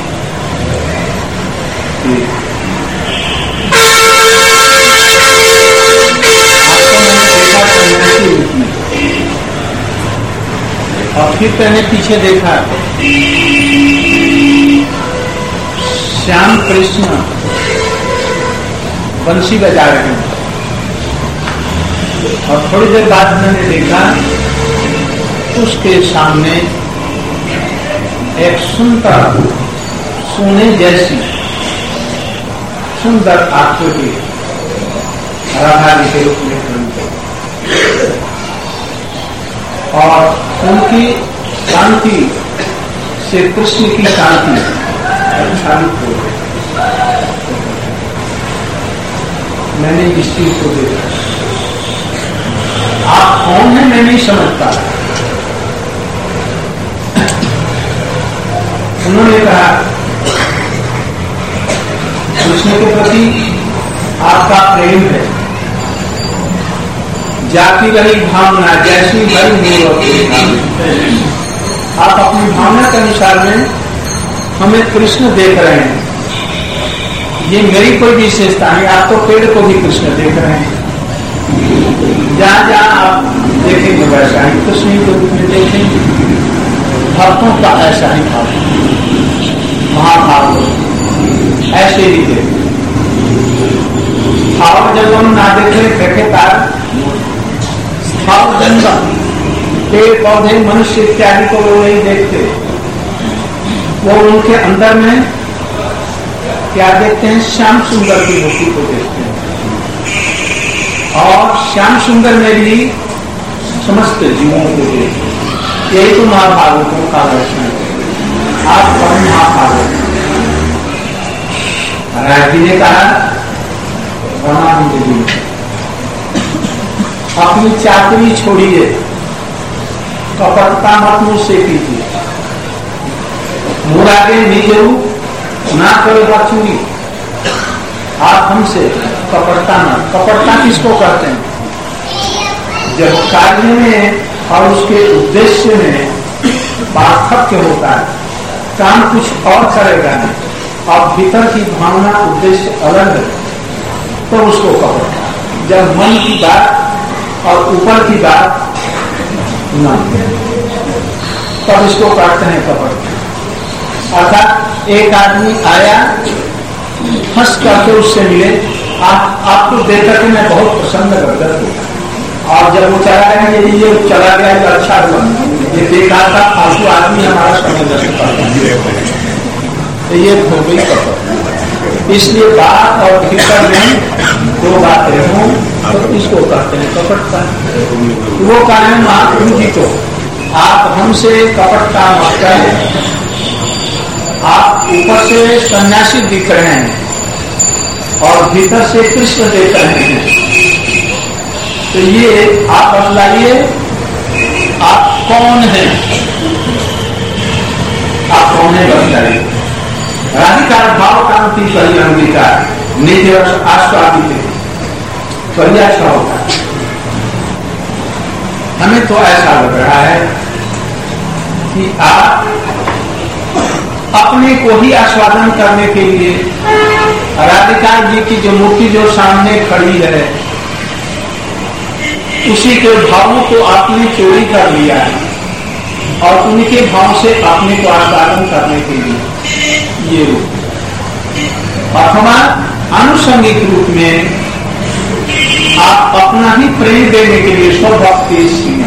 कि और फिर मैंने पीछे देखा श्याम कृष्ण बंसी बजा रहे हैं और थोड़ी देर बाद मैंने देखा उसके सामने एक सुंदर सोने जैसी सुंदर आकृति राधा जी के रूप में खड़ी और उनकी शांति से कृष्ण की शांति शांत हो गई। मैंने इस चीज को देखा मैं नहीं समझ पा रहा। उन्होंने कहा कृष्ण के प्रति आपका प्रेम है, जाती रही भावना जैसी भरी मूर्ति, आप अपनी भावना के अनुसार में हमें कृष्ण देख रहे हैं। ये मेरी कोई विशेषता नहीं, आप तो पेड़ को भी कृष्ण देख रहे हैं। जहां जहां आप देखेंगे वैसा ही कृष्ण के रूप में देखेंगे। भक्तों का ऐसा ही भाव, महाभाव ऐसे ही देखें। भाव जंगम ना देखे तार, भाव जंगम पेड़ पौधे मनुष्य इत्यादि को वो नहीं देखते, वो उनके अंदर में क्या देखते हैं? श्याम सुंदर की मूर्ति को देखते हैं। और श्याम सुंदर में भी समस्त जीवों को देखते हैं। यही तो महाभारतों का दर्शन है। आप परम महाभारत महाराज जी ने कहा, रामानंद जी अपनी चाकरी छोड़िए, कपटता मत मुझसे कीजिए, मुरादे निजरू ना करो चूरी। आप हमसे कपटता न, कपटता किसको कहते हैं? जब कार्य में और उसके उद्देश्य में पार्थक्य होता है, काम कुछ और करेगा नहीं और भीतर की भावना उद्देश्य अलग है, तो उसको कपटता। जब मन की बात और ऊपर की बात न, तब इसको कहते हैं कपट। अर्थात एक आदमी आया, हंस करके उससे मिले, आपको देख करके मैं बहुत प्रसन्न करता हूँ, और जब वो चला गया, ये चला गया तो अच्छा हुआ, ये देखा था फालतू आदमी हमारा समय नष्ट करता है, तो ये हो गई कपट। इसलिए बात और भीतर में दो बातें हों तो इसको कहते हैं कपट का। वो कारण महाप्रभु जी को आप हमसे कपट का मत करें, आप ऊपर से सन्यासी दिख रहे हैं और भीतर से कृष्ण देख रहे हैं, तो ये आप बतलाइए आप कौन हैं? आप कौन है बतलाइए। राधिका भाव कांति परिरंगिका नित्य आस्वादित बढ़िया अच्छा होता। हमें तो ऐसा लग रहा है कि आप अपने को ही आस्वादन करने के लिए राधिका जी की जो मूर्ति जो सामने खड़ी है, उसी के भावों को आपने चोरी कर लिया है और उनके भाव से अपने को आस्वादन करने के लिए ये रूप, अथवा आनुषंगिक रूप में आप अपना ही प्रेम देने के लिए स्वभक्ति,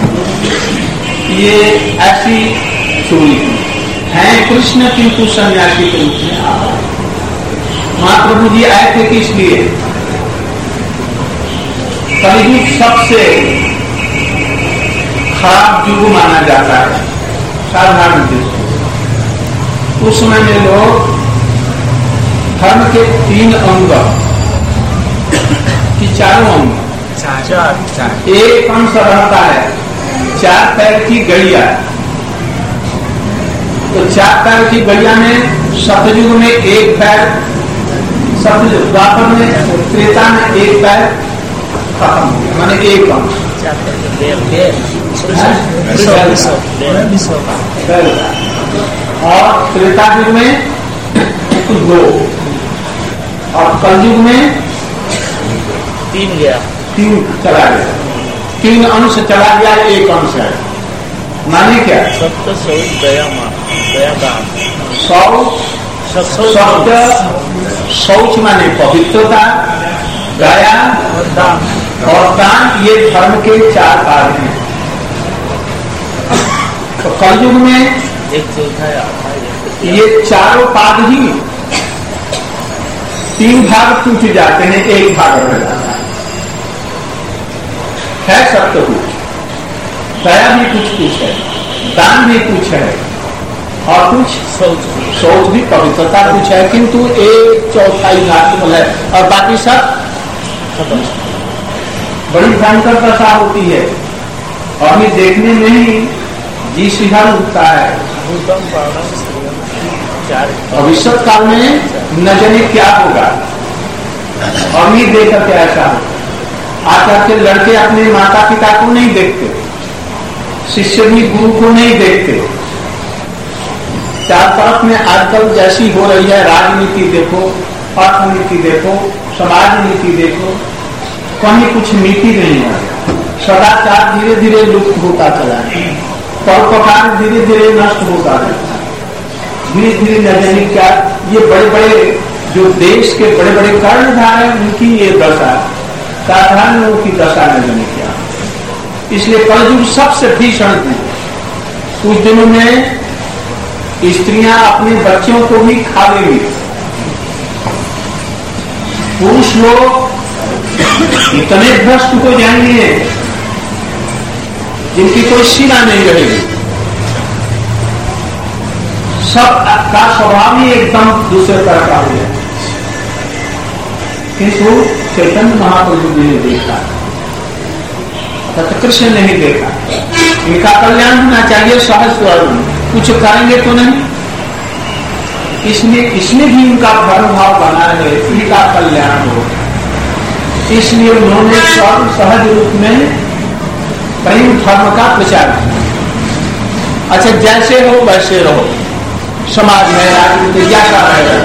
ये ऐसी चोरी है कृष्ण, किंतु सन्यासी के रूप में आप महाप्रभु जी आए थे किस लिए? कलयुग सबसे खराब युग माना जाता है साधारण दृष्टि। उस समय में लोग धर्म के 3 अंग कि 4 अंग, एक अंश रहता है 4 पैर की गैया, तो 4 पैर की गैया में सतयुग में 1 पैर, सतयुग द्वापर में त्रेता में 1 पैर खत्म हो गया, माने 1 अंश। और त्रेता युग में 2 और कलयुग में 3 गया, 3 चला गया, 3 अंश चला गया, 1 अंश है। माने क्या? सत्य शौच दया दान। शौच माने पवित्रता, दया और दान, ये धर्म के 4 पाद हैं। तो कलयुग में 1/4 ये चारों पाद ही 3 भाग टूट जाते हैं, 1 भाग रह जाता है सत्य कुछ, दया भी कुछ है, दान भी कुछ है और कुछ शौच भी, पवित्रता कुछ है, किंतु 1/4 भाग है और बाकी सब बड़ी भयंकर दशा होती है। और ये देखने में ही जी शिहर उठता है। भविष्य काल में न जाने क्या होगा, और ये देखकर के ऐसा हो। आजकल के लड़के अपने माता पिता को नहीं देखते, शिष्य भी गुरु को नहीं देखते। चार तरफ में आजकल जैसी हो रही है, राजनीति देखो, अर्थनीति देखो, समाज नीति देखो, कहीं कुछ नीति नहीं है। सदाचार धीरे धीरे लुप्त होता चला है, परोपकार धीरे धीरे नष्ट होता जाता है, धीरे धीरे न जाने क्या। ये बड़े बड़े जो देश के बड़े बड़े कर्णधार हैं, उनकी ये दशा, साधारण लोगों की दशा न जाने क्या। इसलिए कलयुग सबसे भीषण थी। कुछ दिनों में स्त्रियां अपने बच्चों को भी खा लेंगी। पुरुष लोग इतने भ्रष्ट हो जाएंगे जिनकी कोई सीमा नहीं रहेगी। सब का स्वभाव ही एकदम दूसरे तरह का हो जाए। किंतु चैतन्य महाप्रभु जी ने देखा, तथा कृष्ण ने ही देखा। इनका कल्याण होना चाहिए सहज स्वरूप, कुछ करेंगे तो नहीं। इसमें भी इनका धर्म भाव बना है, इनका कल्याण हो। इसलिए उन्होंने सर्व सहज रूप में प्रेम धर्म का प्रचार किया। अच्छा, जैसे हो वैसे रहो, समाज में राजनीति जैसा रहेगा,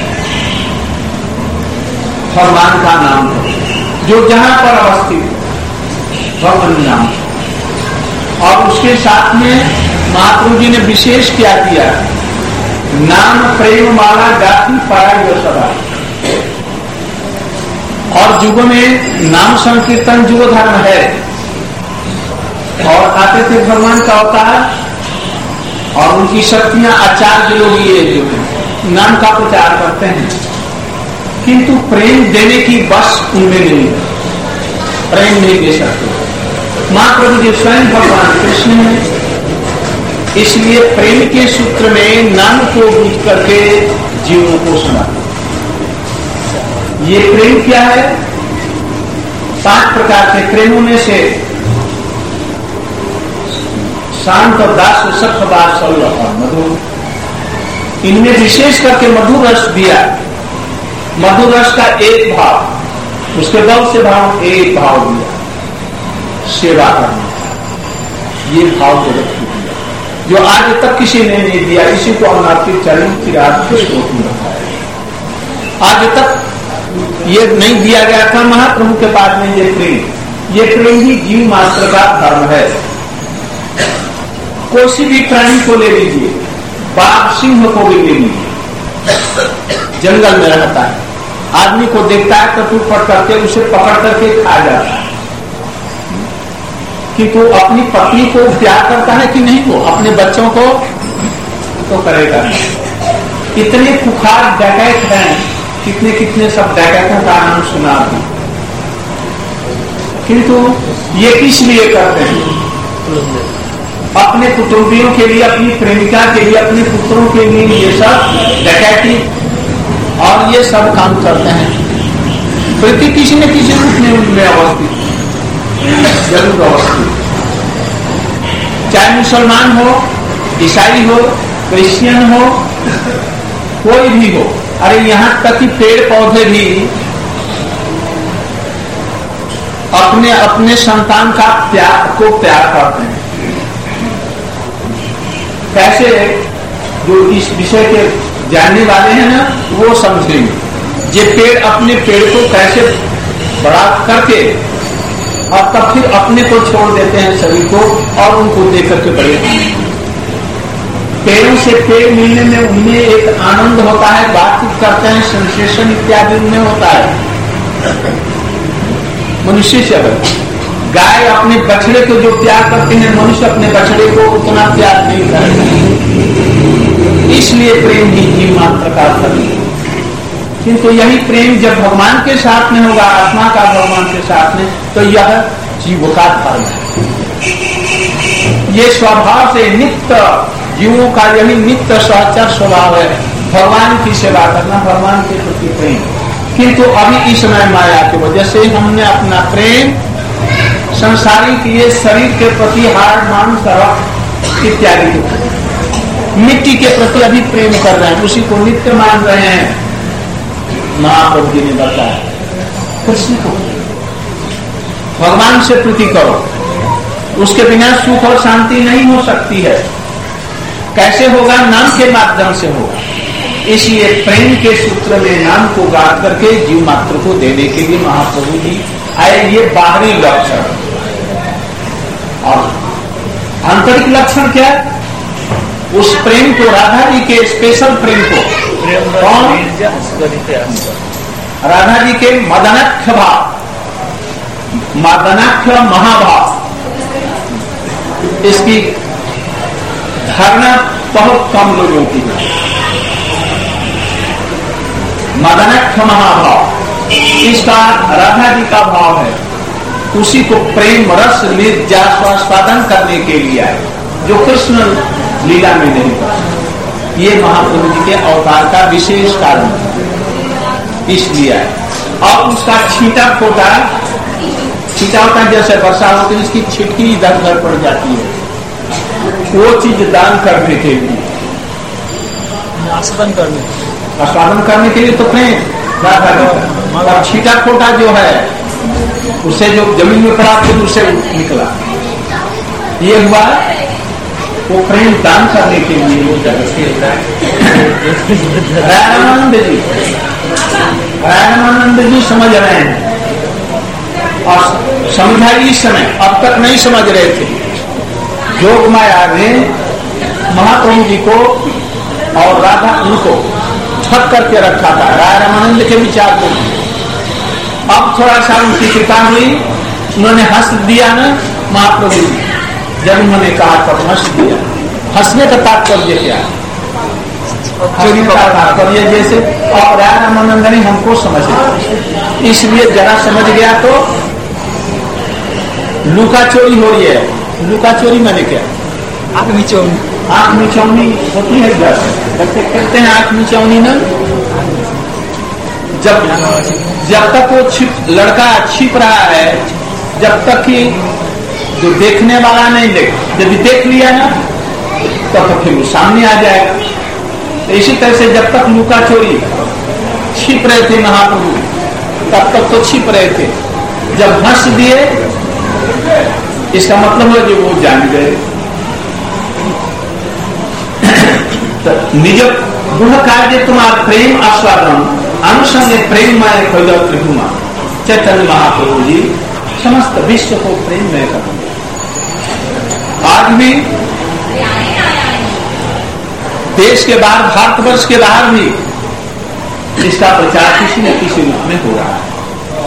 भगवान का नाम हो, जो जहां पर अवस्थित भगवान नाम। और उसके साथ में महाप्रभु जी ने विशेष क्या किया, नाम प्रेम माला गाथी पाया सदा। और युग में नाम संकीर्तन युग धर्म है। और आते थे भगवान का अवतार और उनकी शक्तियां आचार्य लोग ये जो नाम का प्रचार करते हैं, किंतु प्रेम देने की बस उनमें नहीं है, प्रेम नहीं दे सकते। महाप्रभु जी स्वयं भगवान कृष्ण है। इसलिए प्रेम के सूत्र में नाम को बूझ करके जीवों को सुना। ये प्रेम क्या है? 5 प्रकार के प्रेमों में से शांत, दास, सखदास और मधुर, इनमें विशेष करके मधुर रस दिया। मधुर रस का एक भाव, उसके बहुत से भाव एक भाव दिया, सेवा करना। ये भाव जगत को दिया जो आज तक किसी ने नहीं दिया। इसी को अनार्थिक चरण की रात रखा है। आज तक ये नहीं दिया गया था महाप्रभु के पास में। ये प्रेम ही जीव मात्र का धर्म है। कोई भी प्राणी को ले लीजिए, बाघ सिंह को भी ले लीजिए, जंगल में रहता है, आदमी को देखता है तो टूट पट करके उसे पकड़ करके खा जाता है। किंतु अपनी पत्नी को प्यार करता है कि नहीं? वो अपने बच्चों को तो करेगा। इतने खुखार डकैत हैं, कितने कितने सब डकैतों का नाम सुना है। किंतु ये किस लिए करते हैं? अपने कुटुंबियों के लिए, अपनी प्रेमिका के लिए, अपने पुत्रों के लिए ये सब डकैती और ये सब काम करते हैं। प्रति किसी न किसी रूप में उनमें अवस्थित जरूर अवस्थित, चाहे मुसलमान हो, ईसाई हो, क्रिश्चियन हो, कोई भी हो। अरे यहाँ तक कि पेड़ पौधे भी अपने अपने संतान का प्यार करते हैं। कैसे? जो इस विषय के जानने वाले हैं ना, वो समझेंगे। ये पेड़ अपने पेड़ को कैसे बड़ा करके और तब फिर अपने को छोड़ देते हैं शरीर को और उनको देख करके बड़े। पेड़ों से पेड़ मिलने में उनमें एक आनंद होता है, बातचीत करते हैं, सेंसेशन इत्यादि उनमें होता है। मनुष्य से अगर गाय अपने बछड़े को जो प्यार करते हैं, मनुष्य अपने बछड़े को उतना प्यार नहीं करते। इसलिए प्रेम ही जीव मात्र का धर्म है। किंतु यही प्रेम जब भगवान के साथ में होगा, आत्मा का भगवान के साथ में, तो यह जीव का धर्म है। ये स्वभाव से नित्य जीवों का यही नित्य सहचर स्वभाव है, भगवान की सेवा करना, भगवान के प्रति प्रेम। किंतु अभी इस समय माया की वजह से हमने अपना प्रेम संसारिक ये शरीर के प्रति हाड़ मांस रक्त इत्यादि के प्रति, मिट्टी के प्रति अभी प्रेम कर रहे हैं, उसी को नित्य मान रहे हैं। महाप्रभु जी ने बताया कृष्ण को भगवान से प्रीति करो, उसके बिना सुख और शांति नहीं हो सकती है। कैसे होगा? नाम के माध्यम से होगा। इसलिए प्रेम के सूत्र में नाम को गाड़ करके जीव मात्र को देने के लिए महाप्रभु जी आए। ये बाहरी लक्षण और आंतरिक लक्षण क्या? उस प्रेम को, राधा जी के स्पेशल प्रेम को, कौन? राधा जी के मदनाख्य भाव, मदनाख्य महाभाव, इसकी धारणा बहुत कम लोगों की है। मदनाख्य महाभाव इसका राधा जी का भाव है। उसी को प्रेम रस स्वास्वादन करने के लिए आए, जो कृष्ण लीला में नहीं कर। ये महाप्रभु जी के अवतार का विशेष कारण इसलिए आए। और उसका छींटा फोटा, छींटा होता है जैसे वर्षा होती है, इसकी छिटकी इधर उधर पड़ जाती है, वो चीज दान करने के लिए, आस्वादन करने के लिए तो प्रेम राधा जी। और छींटा फोटा जो है उससे जो जमीन में पड़ा फिर उससे निकला, ये हुआ वो प्रेम दान करने के लिए। रामानंद जी समझ रहे हैं और समझा इस समय, अब तक नहीं समझ रहे थे। जोग माया ने महाप्रभु जी को और राधा उनको ठप करके रखा था, रामानंद के विचार को। अब थोड़ा सा उनकी कृपा हुई, उन्होंने हंस दिया ना महाप्रभु जी, जब उन्होंने कहा तब हंस दिया। हंसने का तात्पर्य क्या? चोरी का तात्पर्य जैसे, और रामानंद ने हमको समझ लिया, इसलिए जरा समझ गया तो लुका चोरी हो रही है। लुका चोरी मैंने क्या? आंख मिचौनी, आंख मिचौनी होती है, बच्चे करते हैं आंख मिचौनी ना। जब तक वो लड़का छिप रहा है, जब तक कि जो देखने वाला नहीं देख, यदि देख लिया ना तब तक फिर वो सामने आ जाएगा। तो इसी तरह से जब तक लुका चोरी छिप रहे थे महाप्रभु, तब तक तो छिप रहे थे। जब हंस दिए, इसका मतलब है कि वो जान गए। तो निज गुण कार्य तुम्हारा प्रेम आस्वादन अनुसंगे प्रेम माय खोजा त्रिभुमा। चैतन्य महाप्रभु जी समस्त विश्व को प्रेम में करेंगे। आज भी देश के बाहर, भारतवर्ष के बाहर भी इसका प्रचार किसी न किसी रूप में हो रहा है।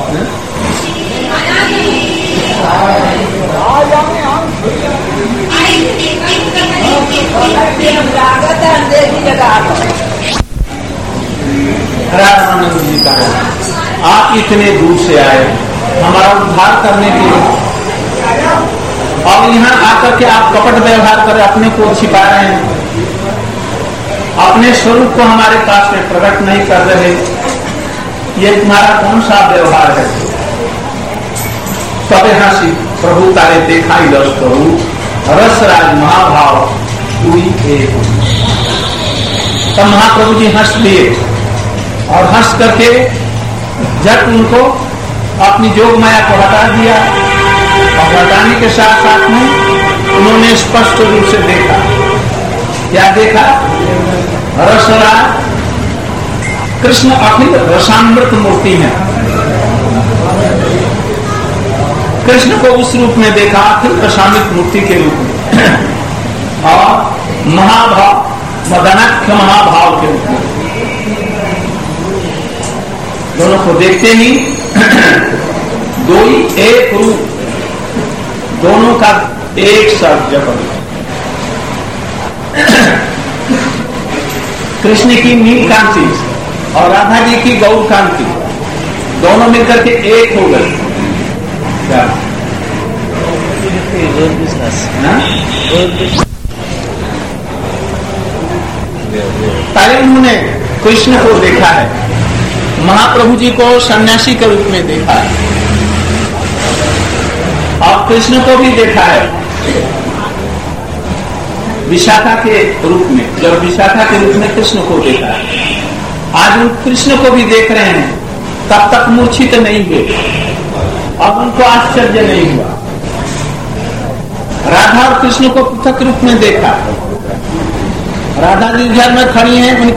रामानंद जी का आप इतने दूर से आए हमारा उद्धार करने के लिए, और यहाँ आकर के आप कपट व्यवहार कर अपने को छिपा रहे हैं, अपने स्वरूप को हमारे पास में प्रकट नहीं कर रहे। ये तुम्हारा कौन सा व्यवहार है? तब यहाँ से प्रभु तारे देखा ही रस प्रभु रसराज महाभाव हुई एक। तब महाप्रभु जी हंस दिए और हंस करके झट उनको अपनी जोग माया को हटा दिया। और हटाने के साथ साथ में उन्होंने स्पष्ट रूप से देखा। क्या देखा? रसराज कृष्ण अखिल रसामृत मूर्ति है। कृष्ण को उस रूप में देखा, अखिल रसामृत मूर्ति के रूप में, और महाभाव मदनाख्य महाभाव के रूप में। दोनों को देखते ही दो ही एक रूप, दोनों का एक शब्द जब कृष्ण की नील कांति और राधा जी की गौर कांति दोनों मिलकर के एक हो गए। क्या पहले उन्होंने कृष्ण को देखा है, महाप्रभु जी को सन्यासी के रूप में देखा है, और कृष्ण को भी देखा है विशाखा के रूप में, जब विशाखा के रूप में कृष्ण को देखा है। आज उन कृष्ण को भी देख रहे हैं, तब तक मूर्छित नहीं हुए, अब उनको आश्चर्य नहीं हुआ। राधा और कृष्ण को पृथक रूप में देखा, राधा गिरधर में खड़ी हैं,